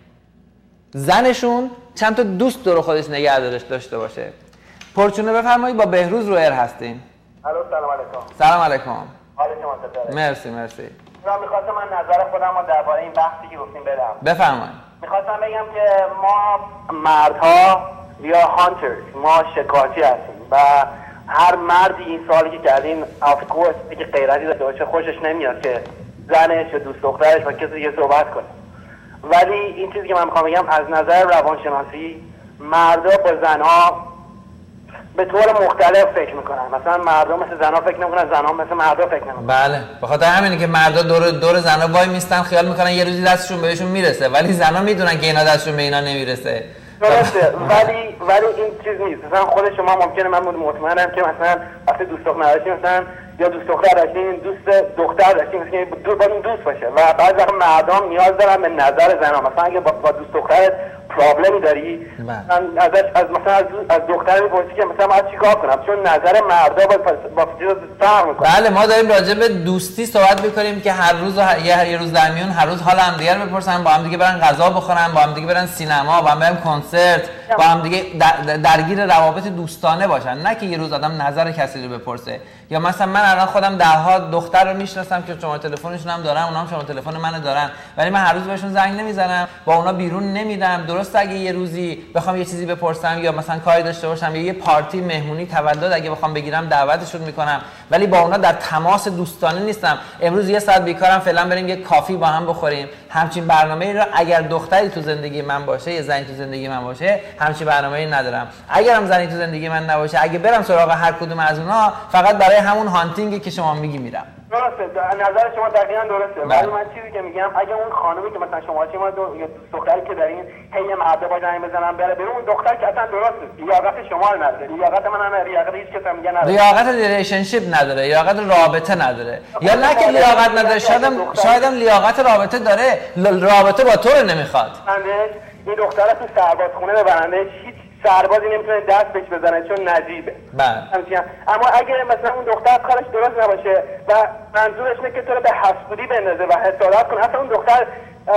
زنشون چند تا دوست دور خودش نگه داشته باشه. پرچونه بفرمایید، با بهروز رو ایر هستیم. الو سلام علیکم. سلام علیکم. حال شما چطوره؟ مرسی مرسی. من می‌خواستم من نظر خودم رو درباره این بحثی که گفتیم بدم. بفرمایید. می‌خواستم بگم که ما مردها یا هانترز، ما شکارچی هستیم و هر مردی این سوالی که کردین اف کورس که غیرتی داشته باشه خوشش نمیاد که زنش یا دوست دخترش با کسی دیگه صحبت کنه. ولی این چیزی که من میخوام بگم از نظر روانشناسی مردا با زنها به طور مختلف فکر میکنن. مثلا مردا مثل زنها فکر نمیکنن، زنها مثل مردا فکر نمیکنن. بله، به خاطر همینه که مردا دور دور زنها وای میستن، خیال میکنن یه روزی دستشون بهشون میرسه، ولی زنها میدونن که اینا دستشون به اینا نمیرسه. درسته. ولی ولی این چیز نیست. مثلا خود شما ممکنه، من مطمئنم که مثلا وقتی دوست دختر داشتین مثلا یا دوست دختر داشتین دوست دختر داشتین مثلا دو با این دوست باشه و بعضی وقت مردم نیاز دارن به نظر زنها. مثلا اگه با, با دوست دخترت پرابلمی داری من ازش از مثلا از, از دختر میپرسی که مثلا من چیکار کنم، چون نظر مردا با با چیز فرق میکنه. بله ما داریم راجع به دوستی صحبت میکنیم که هر روز یه یه روز در میون هر روز حال هم دیگه رو بپرسن، با هم دیگه برن غذا بخورن، با هم دیگه برن سینما، با هم برن کنسرت، با هم دیگه در درگیر روابط دوستانه باشن، نه که یه روز آدم نظر کسی رو بپرسه. یا مثلا من الان خودم درها دختر رو میشناسم که شماره تلفنشون هم دارم، اونها هم شماره تلفن منو دارن، ولی من هر روز بهشون زنگ نمیزنم، با اونا بیرون نمیدم. درست اگه یه روزی بخوام یه چیزی بپرسم یا مثلا کاری داشته باشم یا یه پارتی مهمونی تولد اگه بخوام بگیرم دعوتشون میکنم، ولی با اونا در تماس دوستانه نیستم. امروز یه ساعت بیکارم، فعلا بریم یه کافی با هم بخوریم. همچین برنامه‌ای رو اگر دختری تو زندگی من باشه، یه زنی تو زندگی من باشه، همچین برنامه‌ای ندارم. اگرم زنی تو زندگی من نباشه، اگه برم سراغ هر کدوم از اونها فقط برای همون هانتینگی که شما میگی میرم. درسته، نظر شما دقیقاً درسته. ولی من چیزی که میگم اگه اون خانومی که مثلا شما چه ما دو دختری که دارین هی مرد با زنگ بزنن بره برون، اون دختر که اصلا درسته، لیاقت شما رو نداره، لیاقت من هم لیاقت هیچ کس هم میگه نداره، لیاقت ریلیشنشیپ نداره، لیاقت رابطه نداره. یا نه که لیاقت نداره، شاید شاید لیاقت رابطه داره، رابطه با تو رو نمیخواد. این دختر تو سربازخونه ببرنده هیچ سربازی نمیتونه دست بهش بزنه چون نجیبه. بله. اما اگه مثلا اون دختر کارش درست نباشه و منظورش اینه که تو رو به حسودی بندازه و حسادت کنه، اصلا اون دختر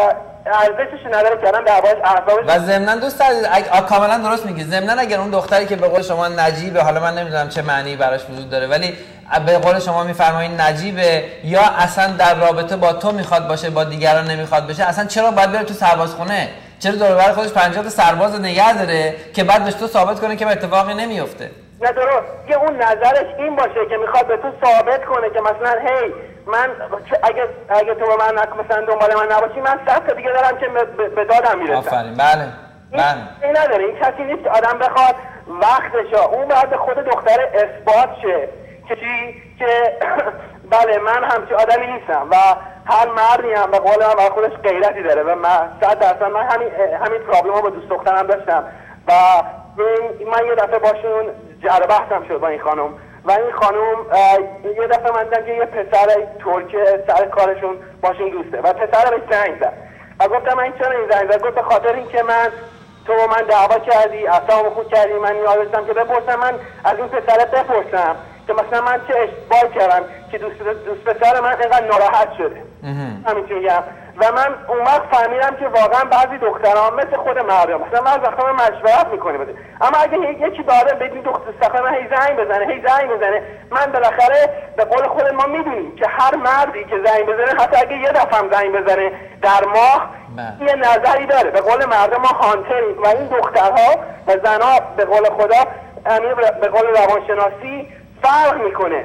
ارزشش نداره کردن دعواش اعصابش. و ضمناً دوست عزیز کاملا درست میگی، ضمناً اگر اون دختری که به قول شما نجیبه، حالا من نمیدونم چه معنی براش وجود داره، ولی به قول شما میفرمایید نجیبه یا اصلا در رابطه با تو میخواد باشه با دیگران نمیخواد باشه، اصلا چرا باید بره تو سربازخونه؟ چرا دور و بر خودش پنجاه تا سرباز نگه داره که بعد بهش تو ثابت کنه که اتفاقی نمیفته؟ نه درست، یه اون نظرش این باشه که میخواد به تو ثابت کنه که مثلا هی من اگه اگه تو من مثلا دنبال من نباشی من صد تا دیگه دارم که به دادم میرسم. آفرین. بله بله. این نداره، این کسی نیست که آدم بخواد وقتشو اون بعد خود دختر اثبات شه که چی که بله من همچی آدمی نیستم و هر مردی هم به قول من برای خودش غیرتی داره و من صد درصد من همین همین پرابلم‌ها با دوست دخترم داشتم و این من یه دفعه باشون جر بحثم شد با این خانم و این خانم یه دفعه من دیدم که یه پسر ترکه سر کارشون باشون دوسته و پسر بهش زنگ زد و گفتم این چرا این زنگ زد؟ گفت به خاطر اینکه من تو من دعوا کردی، اعصابم خورد کردی، من نیاز داشتم که بپرسم، من از این پسر بپرسم که مثلا من چه اشتباهی کردم که دوست دوست پسر من اینقدر ناراحت شده. همین چی میگم. و من اون وقت فهمیدم که واقعا بعضی دخترها مثل خود مردم، مثلا من وقتا مشورت میکنیم بده، اما اگه یکی داره بدین دختر من هی زنگ بزنه هی زنگ بزنه، من بالاخره به قول خود ما میدونیم که هر مردی که زنگ بزنه حتی اگه یه دفعه هم زنگ بزنه در ماه یه نظری داره. به قول مردم ما هانتریم و این دخترها و زنها به قول خدا به قول روانشناسی فرق میکنه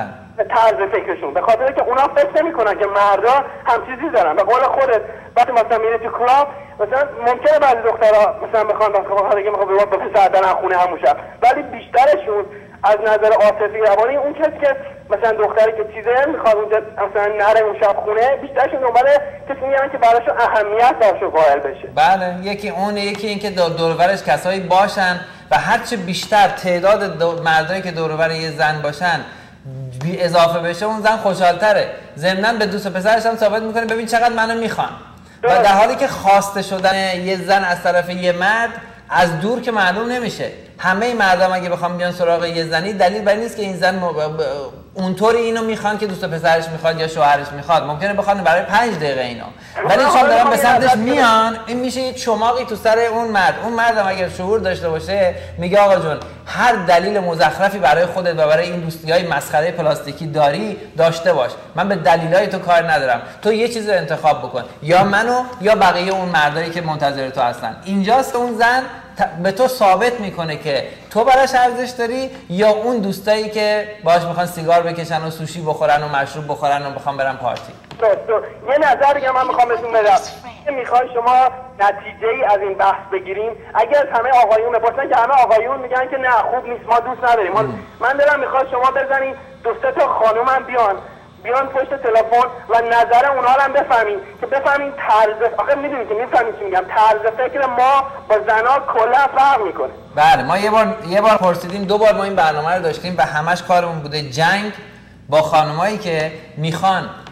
طرز فکرشون، به خاطر که اونا فکر نمیکنن که مردا هم چیزی دارن. به قول خودت وقتی مثلا میره تو کلاب مثلا ممکنه بعضی دخترها مثلا بخوان بخوان که میخوان با پسر برن خونه همون شب، ولی بیشترشون از نظر عاطفی روانی اون کسی که مثلا دختری که چیزه میخواد اونجا مثلا نره اون شب خونه، بیشترشون دنبال کسی میگن که براشون اهمیت داشته قائل بشه. بله، یکی اون، یکی این که دور و برش کسایی باشن و هرچه بیشتر تعداد مردایی که دور و بر یه زن باشن بی اضافه بشه اون زن خوشحال‌تره. ضمناً به دوست پسرش هم ثابت میکنه ببین چقدر منو میخوان. و در حالی که خواسته شدن یه زن از طرف یه مرد از دور که معلوم نمیشه. همه مردم اگه بخوام بیان سراغ یه زنی دلیل بر این نیست که این زن اونطوری اینو میخوان که دوست پسرش میخواد یا شوهرش میخواد، ممکنه بخوان برای پنج دقیقه اینو، ولی چون دارن به سمتش میان این میشه یه چماقی تو سر اون مرد. اون مردم اگر شعور داشته باشه میگه آقا جون هر دلیل مزخرفی برای خودت و برای این دوستیای مسخره پلاستیکی داری داشته باش، من به دلیلای تو کار ندارم، تو یه چیز رو انتخاب بکن، یا منو یا بقیه اون مردایی که منتظر تو هستن. اینجاست اون زن به تو ثابت میکنه که تو براش ارزش داری یا اون دوستایی که باهاش میخوان سیگار بکشن و سوشی بخورن و مشروب بخورن و بخوام برن پارتی. درست. یه نظر دیگه من میخوام بهتون بدم. میخوای شما نتیجه ای از این بحث بگیریم؟ اگر همه آقایون بپرسن که همه آقایون میگن که نه خوب نیست ما دوست نداریم. من دلم میخواد شما بزنید دو سه تا خانومم بیان بیان پشت تلفن و نظر اونها رو هم بفهمیم که بفهمیم طرز آخه میدونید که میفهمید چی میگم، طرز فکر ما با زنا کلا فرق میکنه. بله، ما یه بار یه بار پرسیدیم، دو بار ما این برنامه رو داشتیم و همش کارمون بوده جنگ با خانمایی که میخوان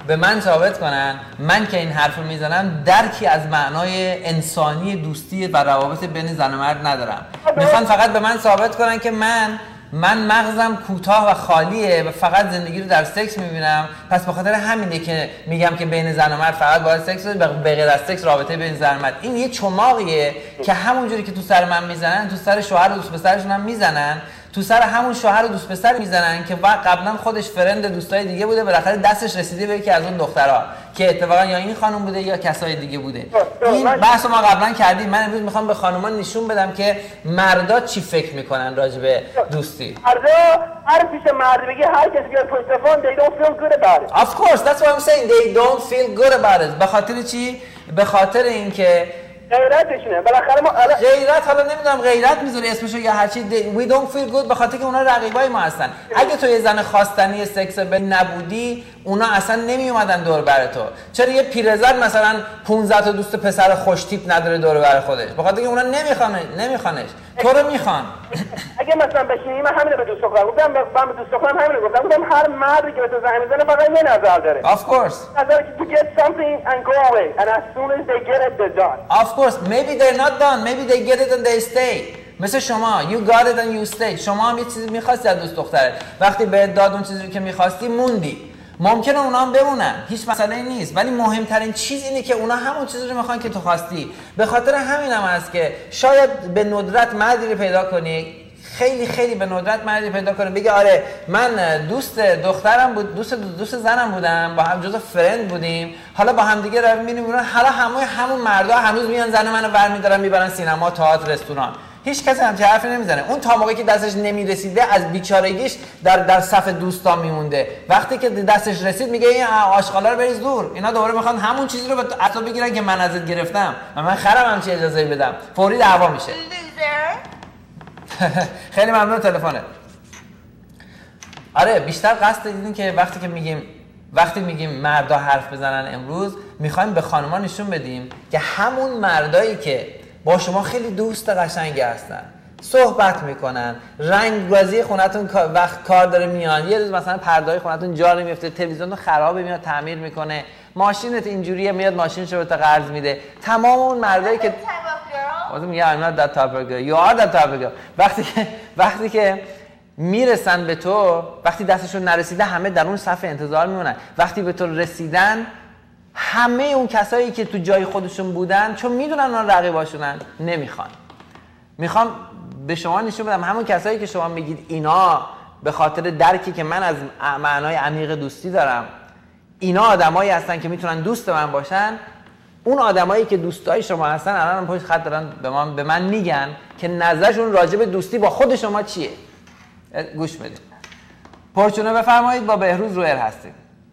به من ثابت کنن من که این حرفو میزنم درکی از معنای انسانی دوستی و روابط بین زن و مرد ندارم. میخوان فقط به من ثابت کنن که من من مغزم کوتاه و خالیه و فقط زندگی رو در سکس میبینم، پس به خاطر همینه که میگم که بین زن و مرد فقط باید سکس باشه، به غیر از سکس رابطه بین زن و مرد. این یه چماقیه که همونجوری که تو سر من میزنن تو سر شوهر و دوست پسرشون هم میزنن، تو سر همون شوهر و دوست پسر میزنن که قبلا خودش فرند دوستای دیگه بوده، بالاخره دستش رسیده به یکی از اون دخترها که اتفاقا یا این خانم بوده یا کسای دیگه بوده. این بحث ما قبلا کردیم. من امروز میخوام به خانوما نشون بدم که مردا چی فکر میکنن راجع به دوستی. مردا هر پیش مرد بگی هر کسی بیاد پشت تلفن they don't feel good about it. Of course that's what I'm saying, they don't feel good about it. به خاطر چی؟ به خاطر اینکه غیرتشونه. بالاخره ما غیرت، حالا نمیدونم غیرت میذاری اسمشو یا هر چی، we don't feel good، به خاطر که اونا رقیبای ما هستن. اگه تو یه زن خواستنی سکس به نبودی اونا اصلا نمی اومدن دور بر تو. چرا یه پیرزن مثلا پانزده تا دوست پسر خوش تیپ نداره دور بر خودش؟ به خاطر که اونا نمیخوانه نمیخوانش تو رو میخوان. اگه مثلا بشینیم من همین رو به دوست دخترم گفتم، من به دوست دخترم همین رو گفتم، گفتم هر مردی که به تو زنگ میزنه فقط یه نظر داره. Of course. نظر که to get something and go away and as soon as they get it they're done. Of course. Maybe they're not done. Maybe they get it and they stay. مثل شما you got it and you stay. شما هم یه چیزی می‌خواستی از دوست دخترت، وقتی بهت داد اون چیزی که می‌خواستی موندی. ممکنه اونا هم بمونن، هیچ مسئله‌ای نیست، ولی مهمترین چیز اینه که اونا همون چیزی رو میخوان که تو خواستی. به خاطر همین هم هست که شاید به ندرت مردی رو پیدا کنی، خیلی خیلی به ندرت مردی پیدا کنی بگه آره من دوست دخترم بود، دوست دوست زنم بودم، با هم جزو فرند بودیم، حالا با هم دیگه رو می‌بینیم، حالا همه همون مردا هنوز میان زن منو برمی‌دارن میبرن سینما، تئاتر، رستوران. هیچ کسی هم چه حرفی نمیزنه. اون تا موقعی که دستش نمیرسیده از بیچارگیش در در صف دوستا میمونده. وقتی که دستش رسید میگه این آشغالا رو بریز دور. اینا دوباره میخوان همون چیزی رو به عطا بگیرن که من ازت گرفتم و من خرم هم چه اجازه‌ای بدم. فوری دعوا میشه. خیلی ممنون تلفنت. آره بیشتر قصد دیدین که وقتی که میگیم وقتی میگیم مردا حرف بزنن امروز میخوایم به خانم‌ها نشون بدیم که همون مردایی که با شما خیلی دوست قشنگی هستن، صحبت میکنن، رنگ بازی خونتون وقت کار داره میان، یه روز مثلا پرده‌های خونتون جا نمیفته، تلویزیون خرابه میاد تعمیر میکنه، ماشینت اینجوریه میاد ماشینشو بهت قرض میده. تمام اون مردایی که واسه میگه I'm not that type of girl. You are that type of girl. وقتی که وقتی که میرسن به تو، وقتی دستشون نرسیده همه در اون صف انتظار میمونن. وقتی به تو رسیدن همه اون کسایی که تو جای خودشون بودن چون میدونن اون رقیباشونن نمیخوان. میخوام به شما نشون بدم همون کسایی که شما میگید اینا به خاطر درکی که من از معنای عمیق دوستی دارم اینا آدمایی هستن که میتونن دوست من باشن، اون آدمایی که دوستای شما هستن الان پشت خط دارن به من به من میگن که نظرشون راجع به دوستی با خود شما چیه. گوش بدید. پرچونه بفرمایید، با بهروز رو ایر هستید.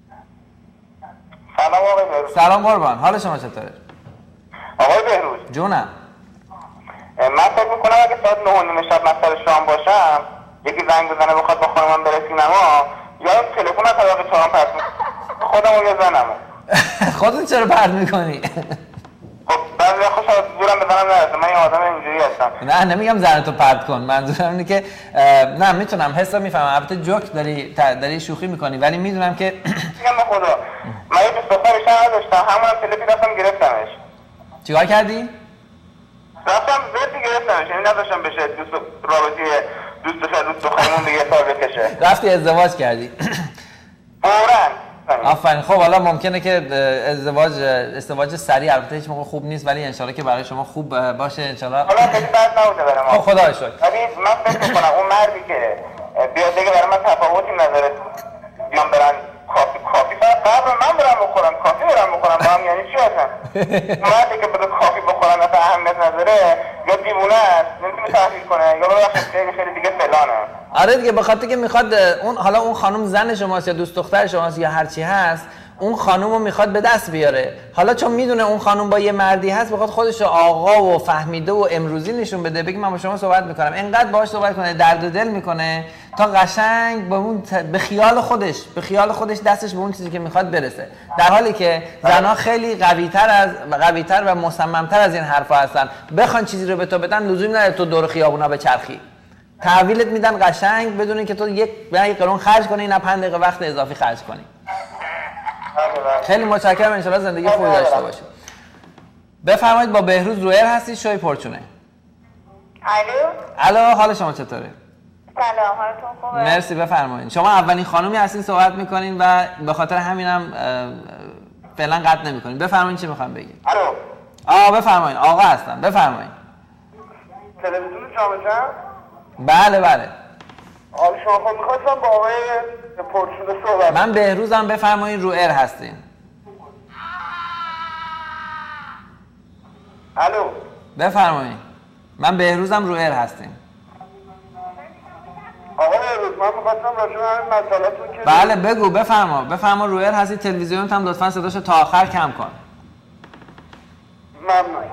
سلام آقای بهروز. سلام قربان، حال شما چطوره؟ آقای بهروز جونم. من فکر میکنم اگه ساعت نه و نیم شب من سر شام باشم یکی زنگ بزنه بخواد با خانمم بره سینما، یا تلفن از طبقه چهارم پس خودم و یه زنمو. خودت چرا پرت میکنی؟ خب بعضی خوش از زورم بزنم نرسه، من یه آدم اینجوری هستم. نه نمیگم زنتو پرت کن، منظورم اینه که نه میتونم حسا میفهمم، البته جوک داری داری شوخی میکنی ولی میدونم که میگم به خدا من یه دوست دختر بیشتر نداشتم، همونم تلفی رفتم گرفتمش. چیکار کردی؟ رفتم زرتی گرفتمش، یعنی نداشتم بشه دوست رابطی دوست دختر دوست دخترمون دیگه سال بکشه. رفتی ازدواج کردی؟ فوراً. آفرین. خب حالا ممکنه که ازدواج ازدواج سریع البته هیچ موقع خوب نیست ولی ان شاءالله که برای شما خوب باشه ان شاءالله. حالا خیلی بد نبوده برای ما. خب خدا رو شکر. ولی من فکر می‌کنم اون مردی که بیاد دیگه برای من تفاوتی نداره بیان برن کافی کافی فقط قبل من برم بخورم کافی برم بخورم با هم، یعنی چی اصلا؟ اون مردی که بده کافی بخورم اصلا اهمیت نداره یا دیوونه است نمیتونه تحلیل کنه یا ببخشید خیلی خیلی دیگه فلانه. آره دیگه، به خاطر که میخواد اون حالا اون خانم زن شماست یا دوست دختر شماست یا هر چی هست اون خانومو میخواد به دست بیاره. حالا چون میدونه اون خانم با یه مردی هست بخواد خودش رو آقا و فهمیده و امروزی نشون بده، بگی من با شما صحبت میکنم، اینقدر باهاش صحبت کنه درد دل میکنه تا قشنگ به اون ت... به خیال خودش به خیال خودش دستش به اون چیزی که میخواد برسه، در حالی که زنها خیلی قوی‌تر از قوی‌تر و مصمم‌تر از این حرفا هستن. بخوان چیزی رو به تو بدن لزومی نداره تو دور خیابونا بچرخی، تحویلت میدن قشنگ بدون که تو یک یک قرون خرج کنی نه پنج دقیقه وقت اضافی خرج کنی. خیلی متشکرم، ان شاءالله زندگی خوبی داشته باشید. بفرمایید با بهروز رویر هستید، شوی پرچونه. الو الو، حال شما چطوره؟ سلام، حالتون خوبه؟ مرسی، بفرمایید. شما اولین خانومی هستین صحبت میکنین و به خاطر همینم فعلا قطع نمیکنین. بفرمایید چی میخوام بگید. الو. آ بفرمایید، آقا هستم، بفرمایید. تلویزیون جامعه جمع؟ بله بله. آقا شما خب میخواستم با آقای پرچونه صحبت. من بهروزم، بفرمایید رو ایر هستین. الو. بفرمایید. من بهروزم رو ایر هستین. آقا بهروز، من میخواستم راجع به همین مسئله‌تون که بله بگو، بفرما بفرما. رو ایر هستی، تلویزیونت هم لطفاً صداشو تا آخر کم کن. ممنون.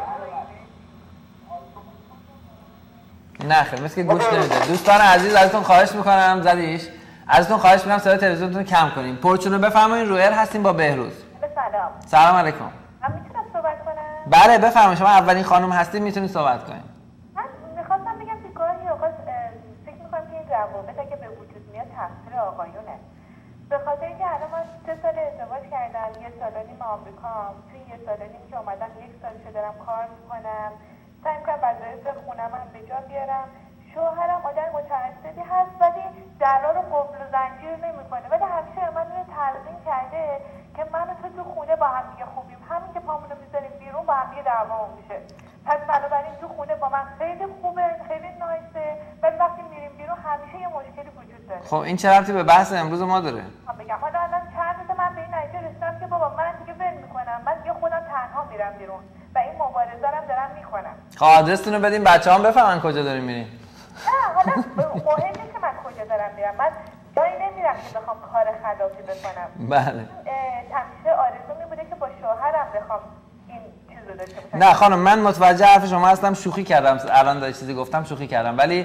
نه خیر، مثل که گوش نمیده. دوستان عزیز ازتون خواهش میکنم، زدیش ازتون خواهش میکنم صدای تلویزیونتون کم کنین. پرچونه بفرمایید، رو ایر هستین با بهروز. سلام. سلام علیکم. من میتونم صحبت کنم؟ بله بفرمایید، شما اولین خانم هستید، میتونید صحبت کنید. من میخواستم بگم که گاهی اوقات فکر میکنم که این روابط اگه به وجود میاد تقصیر آقایونه. به خاطر اینکه الان من سه سال ازدواج کردم، یه سال و نیم آمریکام، توی یه سال و نیم که اومدم یک سالشه دارم کار میکنم، سعی میکنم وظایف خونم هم به جا بیارم. شوهرم آدم متعصبی هست ولی درا رو قفل و زنجیر نمیکنه، ولی همیشه من اینو تلقین کرده که من و تو تو خونه با هم دیگه خوبیم، همین که پامونو میذاریم بیرون با هم دیگه دعوامون میشه. پس بنابراین تو خونه با من خیلی خوبه، خیلی نایسه، ولی وقتی میریم بیرون همیشه یه مشکلی وجود داره. خب این چه ربطی به بحث امروز ما داره؟ بگم حالا الان چند روزه من به این نتیجه رسیدم که بابا من دیگه ول میکنم، من دیگه خودم تنها میرم بیرون و این مبارزه رو دارم میکنم. خب آدرستون رو بدین بچه‌هام بفهمن کجا دارین میرین. نه حالا مهم نیست که من کجا دارم میرم، من جایی نمیرم که بخوام کار خلافی بکنم. بله. همیشه آرزو می بوده که با شوهرم بخوام این چیزو داشته باشم. نه خانم، من متوجه حرف شما هستم، شوخی کردم، الان داشت چیزی گفتم شوخی کردم، ولی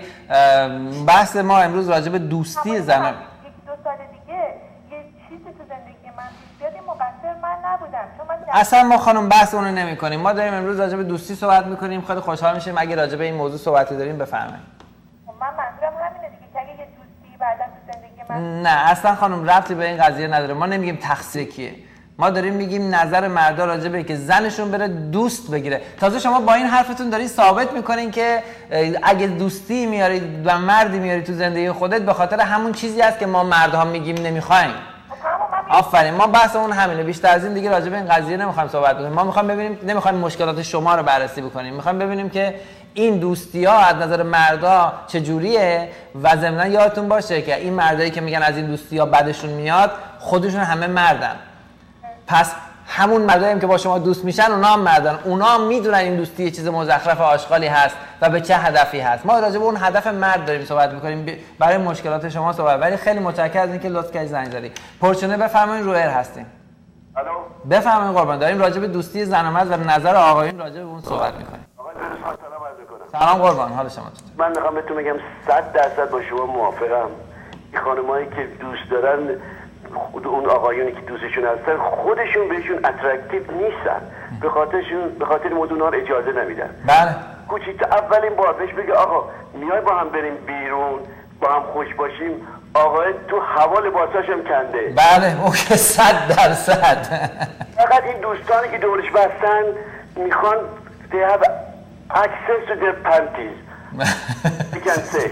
بحث ما امروز راجع به دوستی زن. یک دو سال دیگه یه چیزی تو زندگی من بیاد مقصر من نبودم. چون من اصلا ما خانم بحث اونو نمی‌کنیم، ما داریم امروز راجع به دوستی صحبت می‌کنیم. خیلی خوشحال میشیم اگه راجع به این موضوع صحبتی داریم بفرمایید. من منظورم همینه دیگه که اگه یه دوستی بعدا تو زندگی من. نه اصلا خانم ربطی به این قضیه نداره. ما نمیگیم تقصیر کیه، ما داریم میگیم نظر مردا راجع به که زنشون بره دوست بگیره. تازه شما با این حرفتون دارین ثابت میکنین که اگه دوستی میارید و مردی میارید تو زندگی خودت به خاطر همون چیزی است که ما مردها میگیم نمیخوایم. آفرین، ما بحث اون همینه، بیشتر از این دیگه راجع به این قضیه نمیخوایم صحبت کنیم. ما میخوایم ببینیم، نمیخوایم مشکلات شما رو بررسی بکنیم، میخوایم ببینیم که این دوستی ها از نظر مردا چجوریه و ضمن یادتون باشه که این مردایی که میگن از این دوستی ها بدشون میاد خودشون همه مردن. پس همون مردایی که با شما دوست میشن اونا هم مردن، اونا هم میدونن این دوستی یه چیز مزخرف آشغالی هست و به چه هدفی هست. ما راجع به اون هدف مرد داریم صحبت میکنیم، برای مشکلات شما صحبت. ولی خیلی متشکرم از اینکه لطف کردید زنگ زدید. پرچونه بفرمایید، رو ایر هستین. الو. بفرمایید قربان، داریم راجع به دوستی زن و مرد و نظر آقایون راجع به اون صحبت میکنیم. آقای بهروز سلام عرض میکنم. سلام قربان، حال شما چطوره؟ من میخوام بهتون بگم صد درصد با شما موافقم. این خانمایی که دوست دارن، خود اون آقایونی که دوستشون هستن خودشون بهشون اترکتیو نیستن، به خاطرشون به خاطر مدون ها رو اجازه نمیدن. بله. کوچیک اولین بار بهش بگه آقا میای با هم بریم بیرون با هم خوش باشیم، آقای تو هوا لباساش هم کنده. بله اون که صد درصد. فقط این دوستانی که دورش بستن میخوان they have access to their panties. You can say.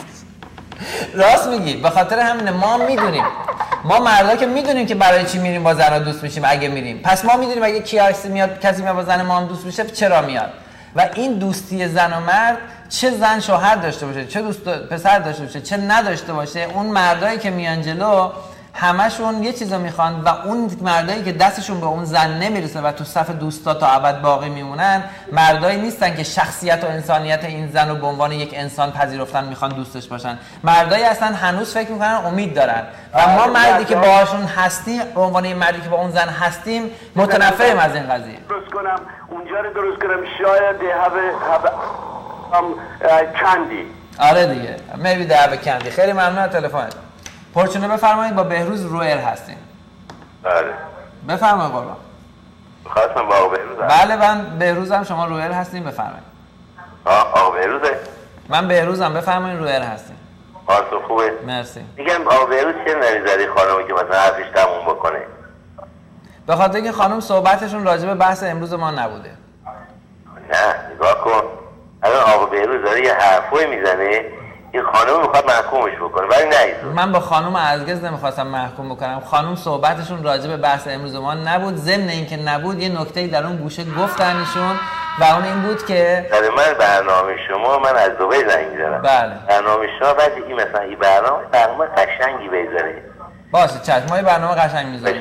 راست میگی، به خاطر همینه ما میدونیم، ما مردا که میدونیم که برای چی میریم با زنا دوست میشیم اگه میریم. پس ما میدونیم اگه کسی میاد کسی میاد با زن ما هم دوست میشه چرا میاد. و این دوستی زن و مرد، چه زن شوهر داشته باشه، چه دوست پسر داشته باشه، چه نداشته باشه، اون مردایی که میان جلو همشون یه چیزو میخوان و اون مردایی که دستشون به اون زن نمیرسه و تو صف دوستا تا ابد باقی میمونن، مردایی نیستن که شخصیت و انسانیت این زن رو به عنوان یک انسان پذیرفتن میخوان دوستش باشن. مردایی هستن هنوز فکر میکنن امید دارن و ما مردی که باهاشون هستیم به عنوان این مردی که با اون زن هستیم متنفریم از این قضیه. درست کنم اونجا رو درست کنم شاید have کندی. آره دیگه maybe they have کندی. خیلی ممنون از تلفنت. پرچونه بفرمایید، با بهروز رو ایر هستین. بله. بفرمایید قربان. خواستم با آقا بهروز هستم. بله من بهروزم، شما رو ایر هستین بفرمایید. آه آقا بهروزه؟ من بهروزم، بفرمایید رو ایر هستین. حالتون خوبه؟ مرسی. میگم آقا بهروز چه نریزدی خانمی که مثلا حرفش تموم بکنه؟ به خاطر اینکه خانم صحبتشون راجع به بحث امروز ما نبوده. نه نگاه کن، الان آقا بهروز داره یه حرفایی میزنه، این خانم میخواد محکومش بکنه ولی نه. من با خانم ازگز نمیخواستم محکوم بکنم. خانم صحبتشون راجع به بحث امروز ما نبود. ضمن اینکه نبود یه نکته‌ای در اون گوشه گفتن ایشون و اون این بود که برای من برنامه شما، من از دبی زنگ می‌زنم. بله. برنامه شما بعد این مثلا این برنامه برنامه قشنگی بذاره. باشه چشم، ما یه برنامه قشنگ می‌ذاریم.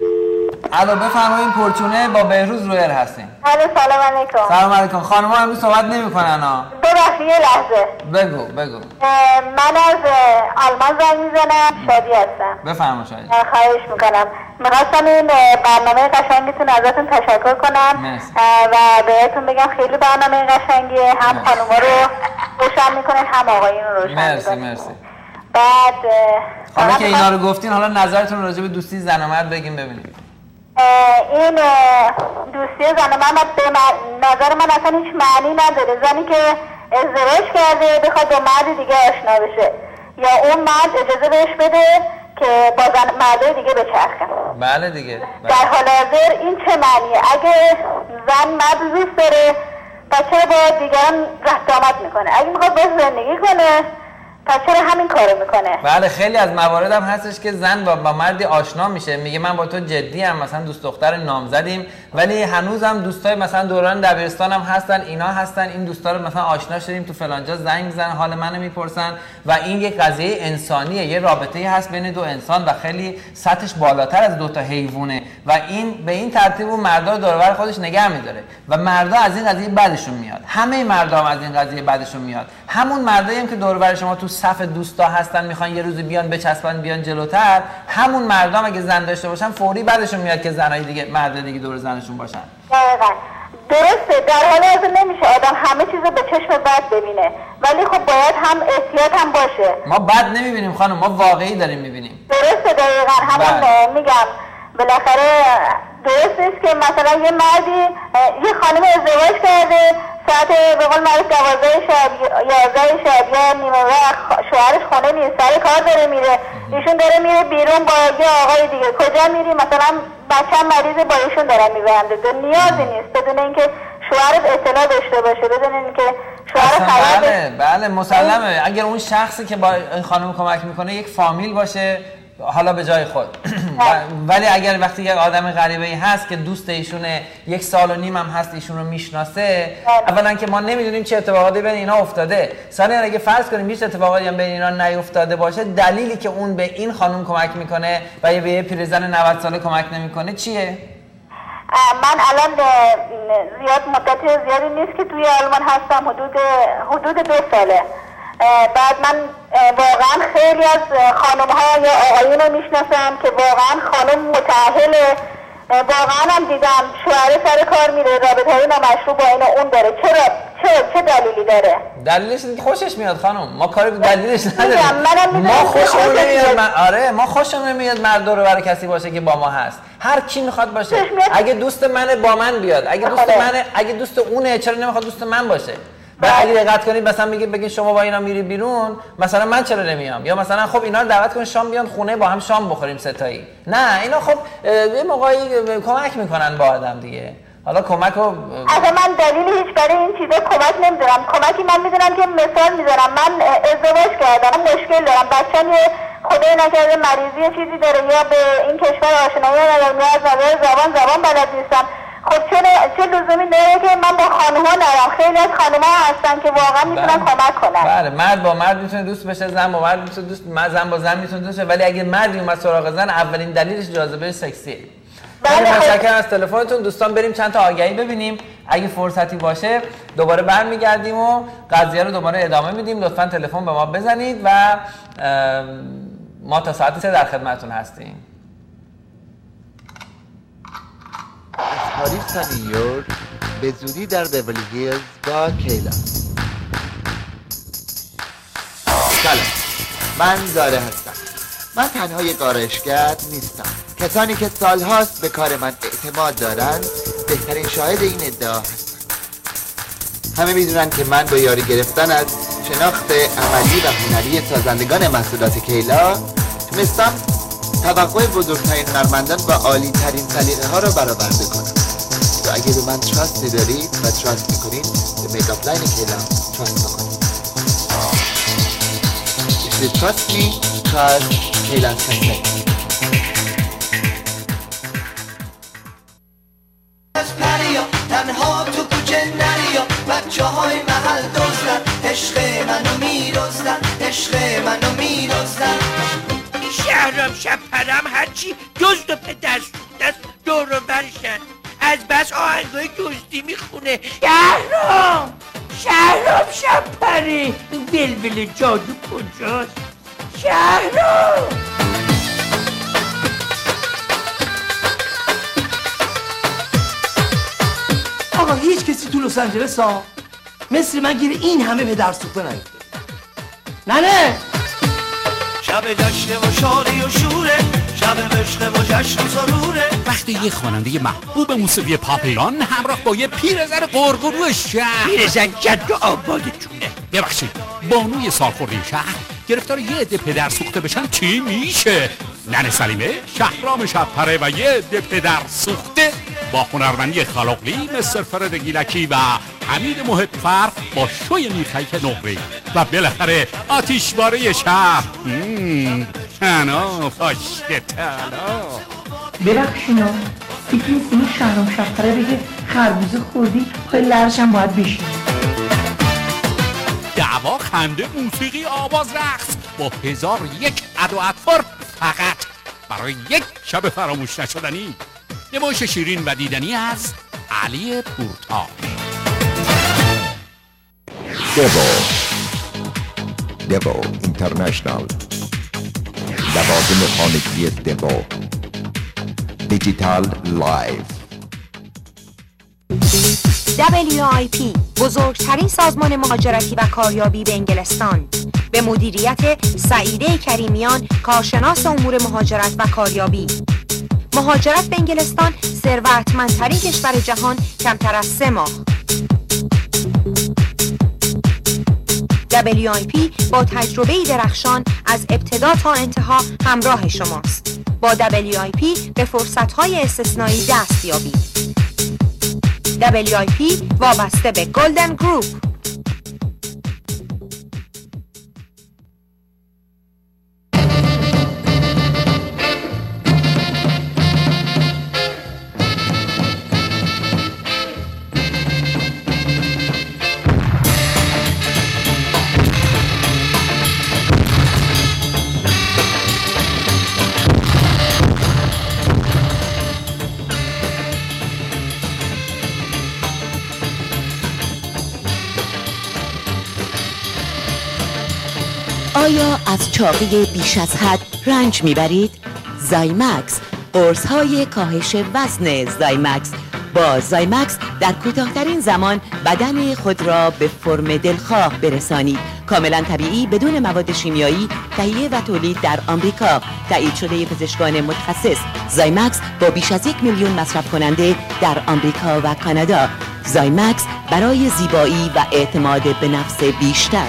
الو بفرمایید، پرچونه با بهروز رویر هستیم. الو سلام علیکم. سلام علیکم. خانم‌ها امروز صحبت نمی‌کنن ها. ببخشید یه لحظه. بگو بگو. من از آلمان زنگ میزنم، شادی هستم. بفرما شادی. خواهش میکنم. میخواستم این برنامه قشنگتون ازتون تشکر کنم مرسی. و بهتون بگم خیلی برنامه قشنگیه، هم خانوما رو روشن میکنین هم آقایون رو روشن مرسی میکنین. مرسی. بعد حالا که اینا رو گفتین، حالا نظرتون راجع به دوستی زن و مرد بگیم ببینیم. این دوستی زن و مرد به نظر من اصلا هیچ معنی نداره. زنی که ازدواج کرده بخواد با مرد دیگه آشنا بشه یا اون مرد اجازه بهش بده که با زن مردای دیگه بچرخه. بله دیگه. بله. در حال حاضر این چه معنیه؟ اگه زن مرد دوست داره پس چرا با دیگران رفت آمد میکنه؟ اگه میخواد باش زندگی کنه پس چرا همین کارو میکنه؟ بله خیلی از موارد هم هستش که زن با, با مردی آشنا میشه، میگه من با تو جدی ام، مثلا دوست دختر نامزدیم، ولی هنوز هم دوستای مثلا دوران دبیرستان هم هستن، اینا هستن، این دوستا رو مثلا آشنا شدیم تو فلانجا، زنگ میزنن حال منو میپرسن و این یک قضیه انسانیه، یه رابطه‌ای هست بین دو انسان و خیلی سطحش بالاتر از دو تا حیوانه و این به این ترتیب اون مردا رو دور و بر خودش نگه میداره و مردا از این قضیه بعدشون میاد. همه مردا هم از این قضیه بعدشون میاد. همون مردایی هم که دور و بر شما تو صف دوستا هستن میخوان یه روزی بیان بچسبن بیان جلوتر، همون مردم اگه زن داشته باشن فوری بعدشون میاد که زنای دیگه مرد دیگه دور زنشون باشن. دقیقاً درسته. در حال حاضر نمیشه آدم همه چیزو به چشم بد ببینه، ولی خب باید هم احتیاط هم باشه. ما بد نمیبینیم خانم، ما واقعی داریم میبینیم. درسته دقیقاً همون میگم. بالاخره درست نیست که مثلا یه مردی یه خانم ازدواج کرده ساعت به قول معروف دوازده شب یازده شب یا نیمه وقت شوهرش خونه نیست، سر کار داره میره، ایشون داره میره بیرون با یه آقای دیگه. کجا میری؟ مثلا بچه‌م مریضه با ایشون دارم میبرنده. تو نیازی نیست بدون اینکه شوهرت اطلاع داشته باشه، بدون اینکه شوهر خیال. بله بله مسلمه. اگر اون شخصی که با این خانم کمک میکنه یک فامیل باشه حالا به جای خود ولی اگر وقتی یک آدم غریبه‌ای هست که دوست ایشونه، یک سال و نیم هم هست ایشون رو میشناسه، اولا که ما نمیدونیم چه اتفاقاتی بین اینا افتاده. ثانیا اگه فرض کنیم هیچ اتفاقاتی هم بین اینا نیفتاده باشه، دلیلی که اون به این خانم کمک میکنه و یه به یه پیرزن نود ساله کمک نمیکنه چیه؟ من الان زیاد مدت زیادی نیست که توی آلمان هستم، حدود حدود دو ساله. بعد من واقعا خیلی از خانم ها یا آقایون رو میشناسم که واقعا خانم متأهله، واقعا هم دیدم شوهر سر کار میره، رابطه های نامشروع با این و اون داره. چرا؟ چه چه دلیلی داره؟ دلیلش اینه که خوشش میاد خانم. ما کاری دلیلش نداریم. ما خوشمون نمیاد من... آره ما خوشمون نمیاد مرد دور و بر کسی باشه که با ما هست. هر کی میخواد باشه. اگه دوست منه با من بیاد، اگه دوست منه، اگه دوست اونه چرا نمیخواد دوست من باشه؟ بعد اگه دقت کنید مثلا میگه بگین شما با اینا میری بیرون، مثلا من چرا نمیام؟ یا مثلا خب اینا رو دعوت کنین شام بیان خونه با هم شام بخوریم ستایی. نه اینا خب یه موقعی کمک میکنن با آدم دیگه. حالا کمک رو اصلا من دلیل هیچ برای این چیزا کمک نمیدونم. کمکی من میدونم که مثال میذارم، من ازدواج کردم، مشکل دارم، بچه‌م یه خدای نکرده مریضی چیزی داره یا به این کشور آشنایی ندارم یا از نظر زبان زبان بلد نیستم. خب چه چه لزومی داره که من با خانوما نرم؟ خیلی از خانوما هستن که واقعا میتونن کمک کنن. بله مرد با مرد میتونه دوست بشه، زن با مرد میتونه دوست، زن با زن میتونه دوست بشه، ولی اگه مردی اومد سراغ زن اولین دلیلش جاذبه سکسیه. خیلی متشکرم از تلفنتون دوستان. بریم چند تا آگهی ببینیم، اگه فرصتی باشه دوباره برمیگردیم و قضیه رو دوباره ادامه میدیم. لطفاً تلفن به ما بزنید و ما تا ساعت سه در خدمتتون هستیم. از پاریس تا نیویورک به زودی در بیولی هیلز با کیلا. سلام، من زاره هستم. من تنها یک آرایشگر نیستم. کسانی که سالهاست به کار من اعتماد دارند بهترین شاهد این ادعا هستند. همه میدونن که من با یاری گرفتن از شناخت عملی و هنری سازندگان محصولات کیلا تونستم توقع بزرگترین کارمندان و عالی ترین سلیقه ها را برآورده کنم. تو اگه به من تراست می‌دارید و تراست می‌کنید به میکاپ لاین کیلان تراست بکنید. If you trust me, trust کیلان کسمه. تنها تو کوچه نریا بچه های محل دزدن عشق منو میدزدن عشق منو میدزدن شهرام شپرم هرچی دزد و پدر سوخته دور و برشن از بس آهنگای دزدی میخونه. شهرام شهرام شپری بلبل جادو کجاست؟ شهرام آقا هیچ کسی تو لس آنجلس ها مثل من گیر این همه پدر سوخته نیفته. نه نه شب جشن و شادی و شوره شب عشق و جشن و سروره. وقتی یه خواننده محبوب موسیقی پاپ ایران همراه با یه پیرزن قرقرو شهر پیرزن جد و آباد جونه ببخشید بانوی سالخورده شهر گرفتار یه عده پدر سوخته بشن چی میشه؟ ننه سلیمه، شهرام شبپره و یه عده پدر سوخته با هنرمندی خلاقی مستر فرد گیلکی و حمید محب‌فر با شوی میخک نقره و بالاخره آتیشباره شهر. تنا پاشت تنا ببخشینا فکر میکنی شهرام شبپره بگه خربوزه خوردی پای لرشم باید بشین. دعوا، خنده، موسیقی، آواز، رقص با هزار یک ادا و اطوار فقط برای یک شب فراموش نشدنی. نمایش شیرین و دیدنی از علی پورتاش. دبو دبو اینترنشنال، لوازم خانگی دبو، دیجیتال لایف. دبلیو آی پی بزرگترین سازمان مهاجرتی و کاریابی به انگلستان به مدیریت سعیده کریمیان، کارشناس امور مهاجرت و کاریابی. مهاجرت به انگلستان ثروتمندترین کشور جهان کمتر از سه ماه. دبلیو آی پی با تجربه‌ای درخشان از ابتدا تا انتها همراه شماست. با دبلیو آی پی به فرصت‌های استثنایی دست یابید. دبلیو آی پی وابسته به گلدن گروپ. آیا از چاقی بیش از حد رنج میبرید؟ زایمکس، قرص‌های کاهش وزن زایمکس. با زایمکس در کوتاه‌ترین زمان بدن خود را به فرم دلخواه برسانید. کاملا طبیعی، بدون مواد شیمیایی، تهیه و تولید در آمریکا. تایید شده پزشکان متخصص. زایمکس با بیش از یک میلیون مصرف کننده در آمریکا و کانادا. زایمکس برای زیبایی و اعتماد به نفس بیشتر.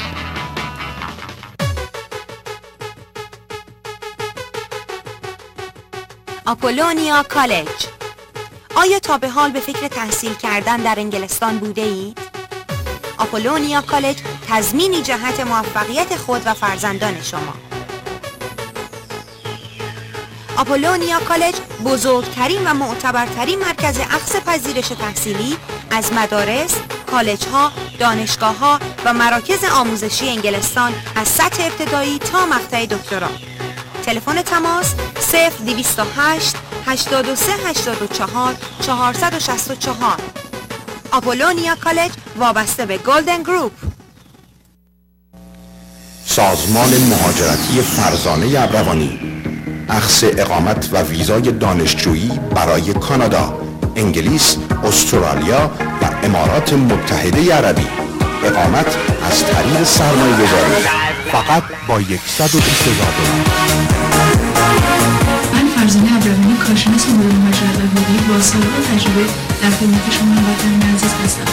آپولونیا کالج. آیا تا به حال به فکر تحصیل کردن در انگلستان بوده اید؟ آپولونیا کالج تضمینی جهت موفقیت خود و فرزندان شما. آپولونیا کالج بزرگترین و معتبرترین مرکز اخذ پذیرش تحصیلی از مدارس، کالج‌ها، دانشگاه‌ها و مراکز آموزشی انگلستان از سطح ابتدایی تا مقطع دکترا. تلفن تماس صفر دویست و هشت هشتاد و سه هشتاد و چهار چهارصد و شصت و چهار. آپولونیا کالج وابسته به گلدن گروپ. سازمان مهاجرتی فرزانه ابروانی، اخذ اقامت و ویزای دانشجویی برای کانادا، انگلیس، استرالیا و امارات متحده عربی. اقامت از طریق سرمایه گذاری فقط با صد و بیست هزار دلار. من فرزانه ابروانی، کارشناس امور مهاجرت و ورودی با سابقه تجربه در خدمت شما هموطنان عزیز هستم.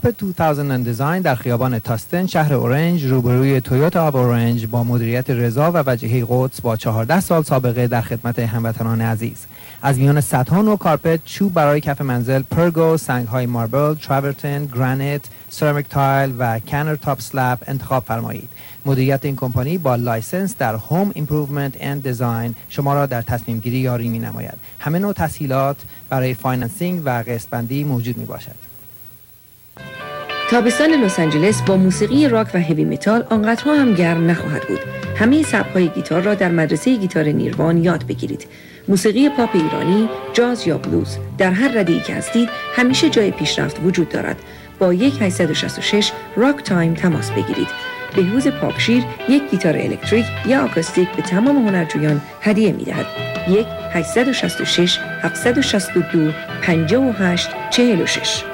کارپت دو هزار دیزاین در خیابان تاستن شهر اورنج روبروی تویوتا آف اورنج با مدیریت رضا و وجیهی قدس با چهارده سال سابقه در خدمت هموطنان عزیز. از میان صدها نوع کارپت، چوب برای کف منزل، پرگو، سنگ‌های ماربل، تراورتن، گرانیت، سرامیک تایل و کانر تاپ سلاب انتخاب فرمایید. مدیریت این کمپانی با لایسنس در هوم ایمپروومنت اند دیزاین شما را در تصمیم گیری یاری می نماید. همه نوع تسهیلات برای فایننسینگ و قسط بندی موجود می باشد. تابستان لس آنجلس با موسیقی راک و هیوی متال آنقدرها هم گرم نخواهد بود. همه سبک‌های گیتار را در مدرسه گیتار نیروان یاد بگیرید. موسیقی پاپ ایرانی، جاز یا بلوز در هر رده‌ای که هستید همیشه جای پیشرفت وجود دارد. با یک هشت شش شش راک تایم تماس بگیرید. بهروز پاکشیر یک گیتار الکتریک یا آکوستیک به تمام هنرجویان هدیه می‌دهد. یک هشت شش شش هفت شش دو پنج هشت چهار شش.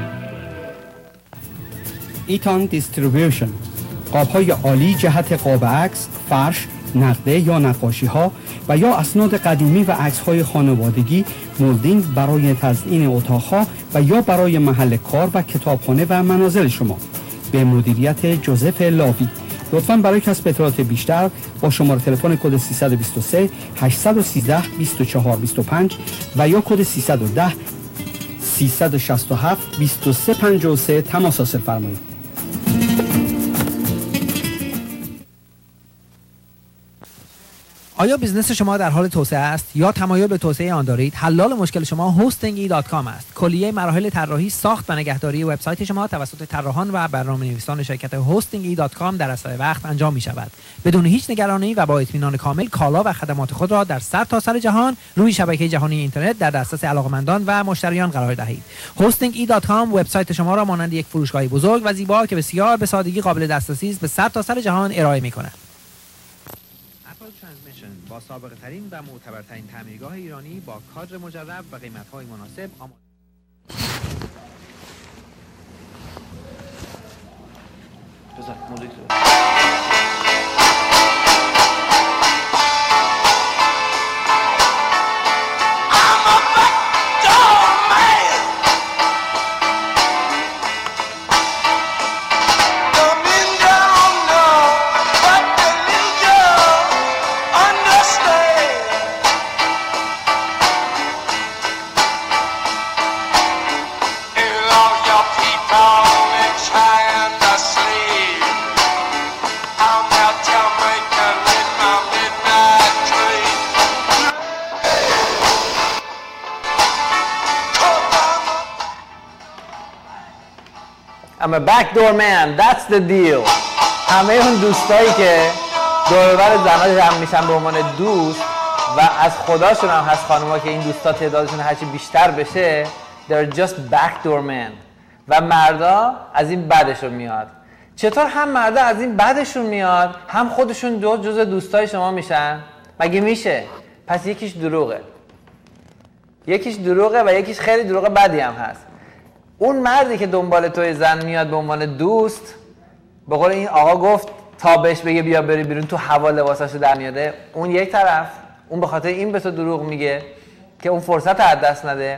ایتان دیستریبیوشن قاب‌های عالی جهت قاب عکس، فرش، نقده یا نقاشی ها و یا اسناد قدیمی و عکس های خانوادگی، مولدینگ برای تزیین اتاق‌ها و یا برای محل کار و کتابخانه و منازل شما به مدیریت جوزف لاوی. لطفاً برای کسب اطلاعات بیشتر با شماره تلفن کد سیصد و بیست و سه هشتصد و سیزده بیست و چهار بیست و پنج و یا کد سیصد و ده سیصد و شصت و هفت بیست و سه پنجاه و سه تماس حاصل فرمایید. آیا بیزنس شما در حال توسعه است یا تمایل به توسعه آن دارید؟ حلال مشکل شما هاستینگ ای دات کام است. کلیه مراحل طراحی، ساخت و نگهداری وبسایت شما توسط طراحان و برنامه‌نویسان شرکت هاستینگ ای دات کام در اسرع وقت انجام می شود. بدون هیچ نگرانی و با اطمینان کامل کالا و خدمات خود را در سرتاسر جهان روی شبکه جهانی اینترنت در دسترس علاقه‌مندان و مشتریان قرار دهید. هاستینگ ای دات کام وبسایت شما را مانند یک فروشگاه بزرگ و زیبا که بسیار به سادگی قابل دسترسی است به سرتاسر جهان ارائه می‌کند. با سابقه ترین و معتبرترین تعمیرگاه ایرانی با کادر مجرب و قیمت‌های مناسب آماده. بذار موزیک I'm a backdoor man, that's the deal. همه اون دوستایی که دور و بر زن‌ها جمع میشن به عنوان دوست و از خداشون هم هست خانوما که این دوستا تعدادشون هرچی بیشتر بشه they're just backdoor men و مردا از این بدشون میاد. چطور هم مردا از این بدشون میاد هم خودشون دو جزء دوستای شما میشن؟ مگه میشه؟ پس یکیش دروغه، یکیش دروغه و یکیش خیلی دروغ بدی هم هست. اون مردی که دنبال توی زن میاد به عنوان دوست، به قول این آقا گفت تا بهش بگه بیا بری بیرون تو هوا لباساشو در میاده، اون یک طرف، اون به خاطر این به تو دروغ میگه که اون فرصت از دست نده.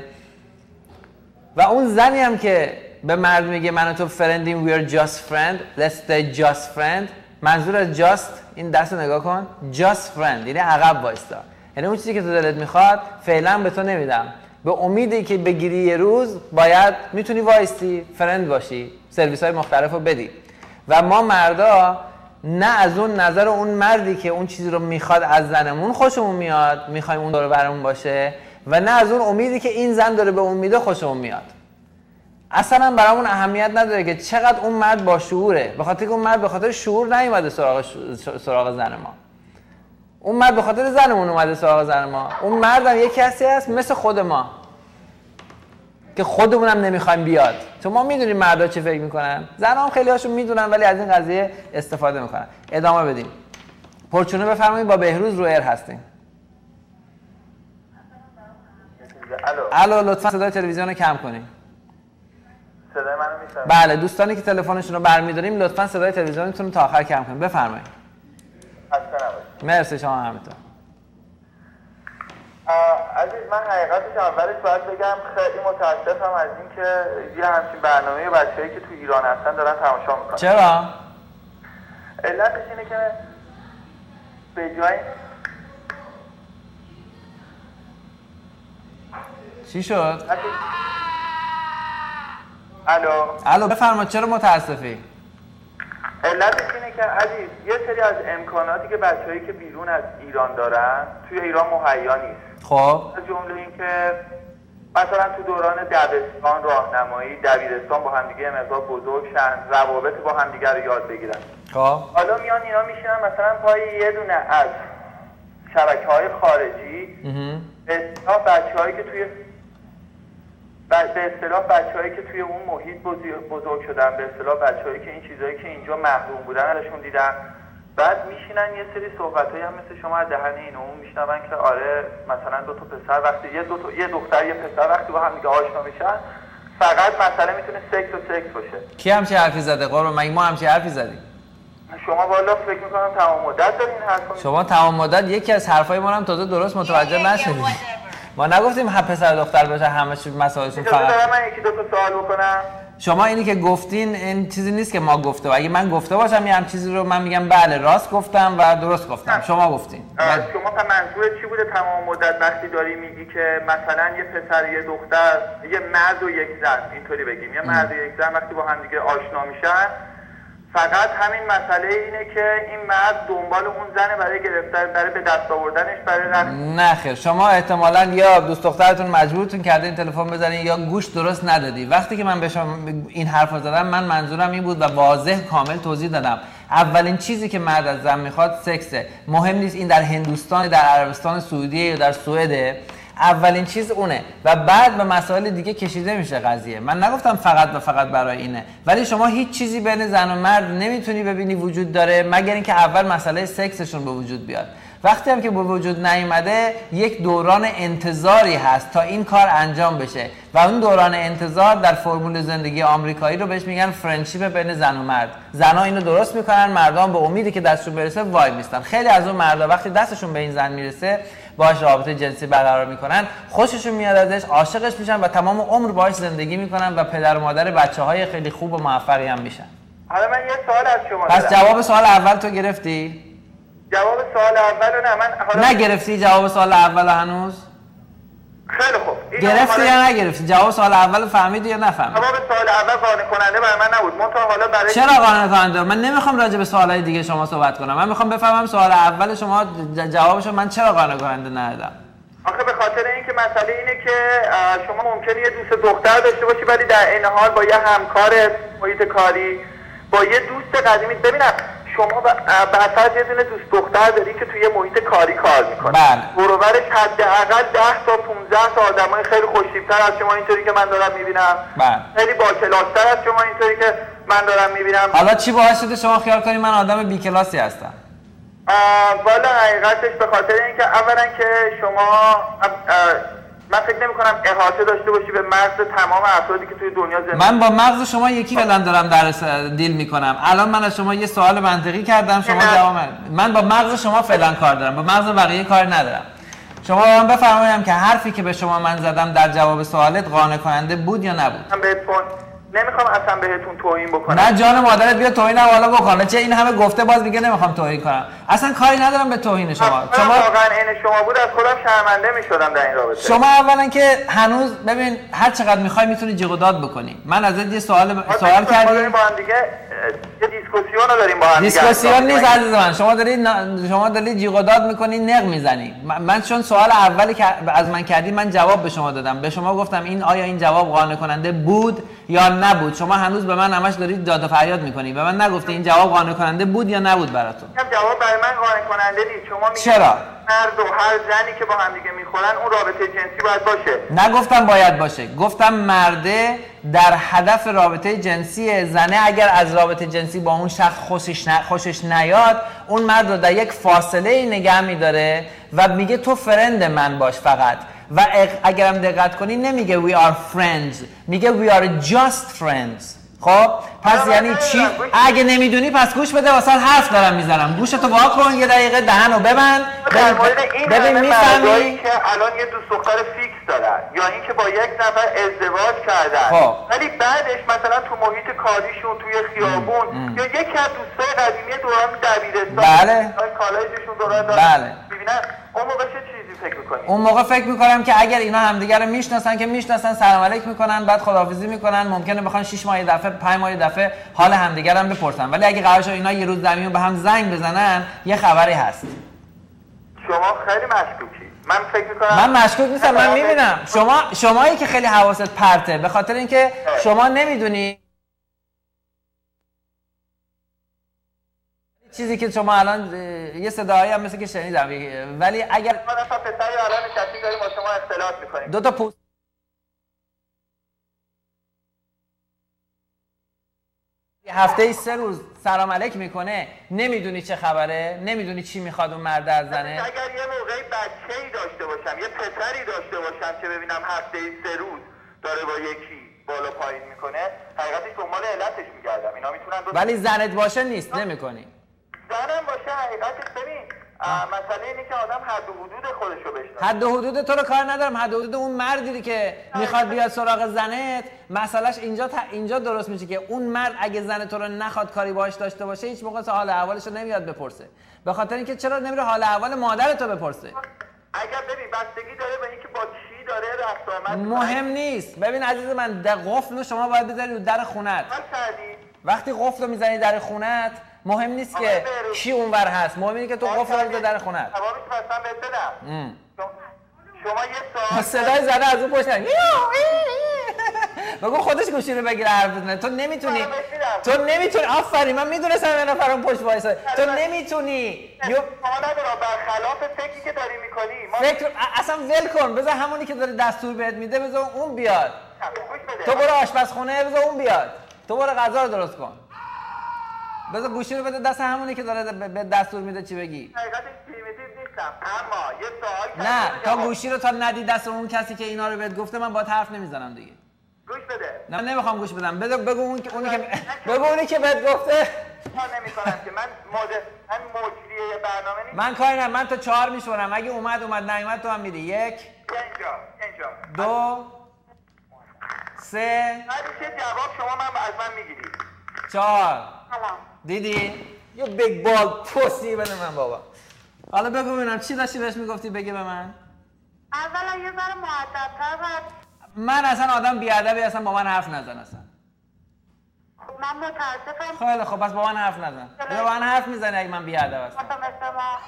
و اون زنی هم که به مرد میگه من و تو فرندیم we are just friend let's stay just friend، منظور از just این دست رو نگاه کن، just friend یعنی عقب وایستا، یعنی اون چیزی که تو دلت میخواد فعلا به تو نمیدم، به امیدی که بگیری یه روز باید میتونی وایستی فرند باشی، سرویس های مختلف رو بدی. و ما مردا نه از اون نظر اون مردی که اون چیزی رو میخواد از زنمون خوشمون میاد میخوایم اون دور برمون باشه و نه از اون امیدی که این زن داره به اون میده خوشمون میاد. اصلا برامون اهمیت نداره که چقدر اون مرد با شعوره، به خاطر که اون مرد به خاطر شعور نیومده سراغ سراغ زن ما، اون مرد به خاطر زنمون اومده سراغ زن ما. اون مرد هم یک کسی هست مثل خود ما که خودمون هم نمیخوایم بیاد، چون ما میدونیم مردا چه فکر میکنن، زنها هم خیلی هاشون میدونن ولی از این قضیه استفاده میکنن. ادامه بدیم. پرچونه بفرمایید، با بهروز رو ایر هستیم. الو الو لطفا صدای تلویزیون رو کم کنیم. صدای منو میشنوید؟ بله، دوستانی که تلفنشون رو برمی‌داریم لطفا صدای تلویزیونتون رو تا آخر کم کنید. بفرمایید. خسته نباشید. مرسی، شما همینطور. عزیز من حقیقتش اولش باید بگم خیلی متاسفم از اینکه یه همچین برنامه بچه‌ای که تو ایران هستن دارن تماشا میکنن. چرا؟ علتش اینه که به جای چی شد؟ الو الو بفرمایید چرا متاسفی؟ علتش اینه که عزیز یه سری از امکاناتی که بچه‌هایی که بیرون از ایران دارن توی ایران مهیا نیست. خب از جمله این که مثلا تو دوران دبستان راهنمایی دبیرستان با همدیگه مقدار بزرگ شن، روابط با همدیگه رو یاد بگیرن. خب حالا میان اینا میشینن مثلا پای یه دونه از شبکه‌های خارجی به اصطلاح بچه‌هایی که توی به اصطلاح بچه‌هایی که توی اون محیط بزرگ شدن، به اصطلاح بچه‌هایی که این چیزایی که اینجا محروم بودن ازشون دیدن، بعد میشینن یه سری صحبتایی هم مثل شما از دهن این اون میشنون که آره مثلا دو تا پسر وقتی یه دو تا یه دختر یه پسر وقتی با هم دیگه آشنا میشن فقط مسئله میتونه سکس و سکس باشه. کی همچین حرفی زده قربان؟ مگه ما همچین حرفی زدیم؟ شما والا فکر می‌کنم تمام مدت دارین حرفا شما تمام مدت یکی از حرفای ما هم تازه درست متوجه نشدید. ما نگفتیم هم پسر دختر باشه همه چی مسائلشون فقط. من یکی دو تا سوال بکنم. شما اینی که گفتین این چیزی نیست که ما گفته و اگه من گفته باشم یه هم چیزی رو من میگم بله راست گفتم و درست گفتم. شما گفتین. شما تا منظورت چی بوده تمام مدت وقتی داری میگی که مثلا یه پسر یه دختر یه مرد و یک زن اینطوری بگیم یه مرد و یک زن وقتی با هم دیگه آشنا میشن فقط همین مسئله اینه که این مرد دنبال اون زنه برای گرفتن برای به دست آوردنش برای رفت. نه خیر شما احتمالاً یا دوست دخترتون مجبورتون کرده این تلفن بزنین یا گوش درست ندادی. وقتی که من به شما این حرفو زدم من منظورم این بود و واضح کامل توضیح دادم. اولین چیزی که مرد از زن میخواد سکسه. مهم نیست این در هندوستان، در عربستان سعودی یا در سوئده. اولین چیز اونه و بعد به مسائل دیگه کشیده میشه قضیه. من نگفتم فقط و فقط برای اینه، ولی شما هیچ چیزی بین زن و مرد نمیتونی ببینی وجود داره مگر اینکه اول مسئله سکسشون به وجود بیاد. وقتی هم که به وجود نیامده یک دوران انتظاری هست تا این کار انجام بشه و اون دوران انتظار در فرمول زندگی آمریکایی رو بهش میگن فرندشیپ بین زن و مرد. زنها اینو درست میکنن، مردان به امیدی که دستشون برسه وای میستن. خیلی از اون مردا وقتی دستشون به این زن میرسه باهاش رابطه جنسی برقرار میکنن، خوششون میاد ازش، عاشقش میشن و تمام عمر باهاش زندگی میکنن و پدر و مادر بچه‌های خیلی خوب و موفقی هم میشن. حالا من یه سوال از شما پس دارم. جواب سوال اول تو گرفتی؟ جواب سوال اول نه من حالا نگرفتی جواب سوال اول هنوز؟ خیلی خوب. گرفتی یا نگرفتی؟ جواب سوال اول فهمیدی یا نفهمیدی؟ جواب سوال اول قانع کننده برای من نبود. من تا حالا برای چرا قانع کننده؟ من نمیخوام راجع به سوالای دیگه شما صحبت کنم. من میخوام بفهمم سوال اول شما جوابشو من چرا قانع کننده ندادم. آخه به خاطر اینکه مسئله اینه که شما ممکنه یه دوست دختر داشته باشی ولی در این حال با یه همکار محیط کاری با یه دوست قدیمی ببینم شما به اساس یه دونه دوست دختر داری که توی محیط کاری کار میکنه. بله. دور و برش حداقل ده تا پانزده تا آدمای خیلی خوش‌تیپ‌تر از شما اینطوری که من دارم میبینم. بله. خیلی با کلاس‌تر از شما اینطوری که من دارم میبینم. حالا چی باعث شده شما خیال کنید من آدم بی کلاسی هستم؟ والا حقیقتش به خاطر اینکه اولا که شما من فکر نمی کنم احاطه داشته باشی به مغز تمام افرادی که توی دنیا زندگی. من با مغز شما یکی فعلا دارم درس دیل میکنم. الان من از شما یه سوال منطقی کردم شما جواب من با مغز شما فعلا کار دارم، با مغز بقیه کار ندارم. شما من بفرمایید که حرفی که به شما من زدم در جواب سوالت قانع کننده بود یا نبود؟ من بهتون نمیخوام اصلا بهتون توهین بکنم. نه جان مادرت بیا توهین حالا بکنه. چه این همه گفته باز میگه نمیخوام توهین کنم. اصلا کاری ندارم به توهین شما. شما واقعا عین شما بود از خودم شرمنده میشدم در این رابطه. شما اولا که هنوز ببین هر چقدر میخوای میتونی جیغ و داد بکنی. من ازت یه سوال سوال کردم. با هم دیگه یه دیسکوسیون رو داریم با هم. دیسکوسیون نیست عزیز من. شما دارید شما دارید جیغ و داد میکنی، نق میزنی. من چون سوال اولی که از من کردی من جواب به شما دادم. به شما گفتم این آیا این جواب قانع کننده بود یا نبود. شما هنوز به من همش دارید داد و فریاد میکنی. به من نگفتی این جواب قانع کننده بود یا نبود براتون. جواب برای من قانع کننده نیست. شما میگید چرا؟ مرد و هر زنی که با هم دیگه میخورن اون رابطه جنسی باید باشه. نگفتم باید باشه. گفتم مرده در هدف رابطه جنسی، زنه اگر از رابطه جنسی با اون شخص خوشش ن... خوشش نیاد اون مرد رو در یک فاصله نگه میداره و میگه تو فرند من باش فقط. و اگرم دقت کنی نمیگه we are friends، میگه we are just friends. خب پس یعنی چی؟ اگه نمیدونی پس گوش بده، واسه حرف دارم میزنم. گوشتو وا کن یه دقیقه، دهنو ببند. در مورد این ببین میفهمی که الان یه دوست دختر فیکس دارن یا اینکه با یک نفر ازدواج کردن خب. ولی بعدش مثلا تو محیط کاریشون توی خیابون ام. یا یکی از دوستای قدیمی دوران دبیرستان بله کالجشون دوران بله میبینن، اون موقع چه چیزی فکر میکنی؟ اون موقع فکر میکنم که اگر اینا همدیگه رو میشناسن که میشناسن، سلام علیک میکنن، بعد خداحافظی میکنن، ممکنه بخوان شش ماه یه دفعه پنج ماه یه دفعه حال همدیگه رو هم بپرسن. ولی اگه قرار شه اینا یه روز زمین به هم زنگ بزنن یه خبری هست. شما خیلی مشکوکی. من فکر میکنم من مشکوک نیستم، من میبینم شما شمایی که خیلی حواست پرته به خاطر اینکه شما نمیدونی چیزی که شما الان یه صدایی هم مثل که شنیدم، ولی اگر ما اصلا پسری الان نشستی داریم با شما اختلاف میکنیم، دو تا پوست هفته ای سه روز سلام علیک میکنه، نمیدونی چه خبره، نمیدونی چی میخواد اون مرد از زنه. اگر یه موقعی بچه‌ای داشته باشم، یه پسری داشته باشم که ببینم هفته ای سه روز داره با یکی بالا پایین میکنه، حقیقتش دنبال علتش میگردم. اینا میتونن دو... ولی زنت باشه نیست نمیکنی. زنم باشه حقیقتش ببین مسئله اینه که آدم حد و حدود خودشو بشناسه. حد و حدود تو رو کار ندارم، حد و حدود اون مردی که میخواد بیاد سراغ زنت، مسئلهش اینجا تا اینجا درست میشه که اون مرد اگه زن تو رو نخواد کاری باهاش داشته باشه هیچ موقع حال احوالش رو نمیاد بپرسه. به خاطر اینکه چرا نمیره حال احوال مادرت رو بپرسه؟ اگر ببین بستگی داره به اینکه با چی داره رفت آمد. مهم نیست. ببین عزیز من، در قفل شما باید بذاری رو در خونت. وقتی قفل رو میزنی در خونت مهم نیست که کی اونور هست، مهم اینه که تو قفل رو در خونت. جوابی که مثلا بهت بدم، شما یه ساعت صدای زده از اون پشت بگو خودش گوشی رو بگیره حرف بزنه. تو نمیتونی تو نمیتونی آفرین، من میدونستم یه نفر اون پشت وایسه. تو نمیتونی شما نداره برخلاف فکری که داری میکنی. فکر اصلا ول کن، بذار همونی که داره دستور بهت میده بذار اون بیاد. تو برو آشپزخونه بذار اون بیاد، تو برو غذا رو درست کن، بذار گوشی رو بده دست همونی که داره به دستور میده چی بگی. حقیقتش پریمیتیو نیستم، اما یه سوال نه تا گوشی رو تا ندی دست اون کسی که اینا رو بهت گفته من باهات حرف نمیزنم دیگه. گوش بده. نه نمیخوام گوش بدم. بده بگو اون که اونی که بگو اونی که بهت گفته. من نمیکنم که من مود من مجری برنامه نیستم. من کاری ندارم، من تا چهار میشورم، اگه اومد اومد نیومد تو هم میری. یک اینجا اینجا دو سه هر چه جواب شما من از من میگیری. چهار دیدی؟ یه بیگ بال پوسی بده من بابا. حالا بگو ببینم چی داشتی بهش میگفتی بگه به من؟ اولا یه ذره مؤدب‌تر باید. من اصلا آدم بیادبی اصلا با من حرف نزن اصلا. من متاسفم. خیلی خب پس با من حرف نزن. با من حرف میزنی اگه من بیادب هستم. مثل ما.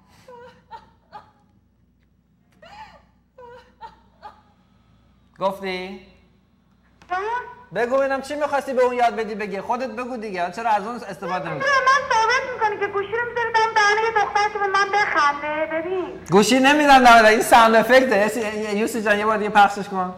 گفتی؟ بگو ببینم چی می‌خواستی به اون یاد بدی بگی. خودت بگو دیگه. چرا از اون استفاده می‌کنی؟ من ثابت می‌کنی که گوشی رو می‌ذاری دم دهن یه دختر که به من بخنده. ببین. گوشی نمیدم دم این ساوند افکته. یوسی جان یه بار دیگه پخشش کن.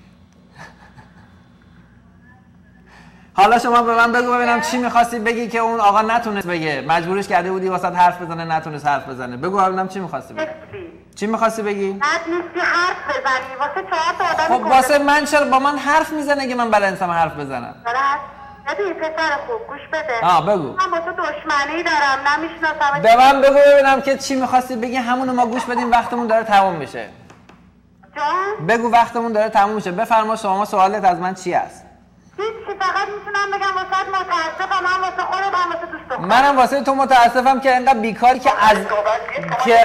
حالا شما به من بگو ببینم چی می‌خواستی بگی که اون آقا نتونست بگه. مجبورش کرده بودی واسه حرف بزنه نتونست حرف بزنه. بگو ببینم چی می‌خواستی بگی. چی می‌خواستی بگی؟ نیستی حرف بزنی واسه چهار تا آدم. خب واسه من چرا با من حرف میزنه که من بلد نیستم حرف بزنم؟ ببین پسر خوب گوش بده. آه بگو. من با تو دشمنی دارم نمیشناسم. به من بگو ببینم که چی می‌خواستی بگی، همونو ما گوش بدیم، وقتمون داره تموم میشه. جان؟ بگو وقتمون داره تموم میشه. بفرما شما سوالت از من چی است؟ هیچی، فقط میتونم بگم واسه متاسفم، من واسه خودم هم واسه دوست دخترم. منم واسه تو متاسفم که اینقدر بیکاری که از که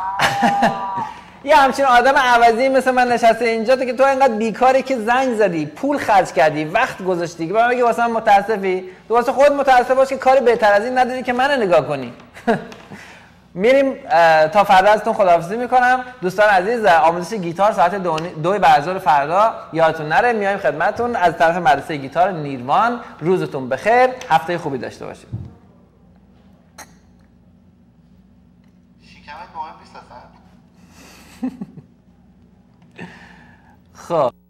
یه همچین آدم عوضی مثل من نشسته اینجا تو که تو اینقدر بیکاری که زنگ زدی، پول خرج کردی، وقت گذاشتی که من بگی واسه من متاسفی. تو واسه خود متاسف باش که کاری بهتر از این نداری که منو نگاه کنی. میریم تا فردا ازتون خداحافظی میکنم. دوستان عزیز، آموزش گیتار ساعت دو, دو بعد از ظهر فردا یادتون نره میایم خدمتتون از طرف مدرسه گیتار نیروان. روزتون بخیر، هفته خوبی داشته باشید. شکمت مهم نیست اصلا. خب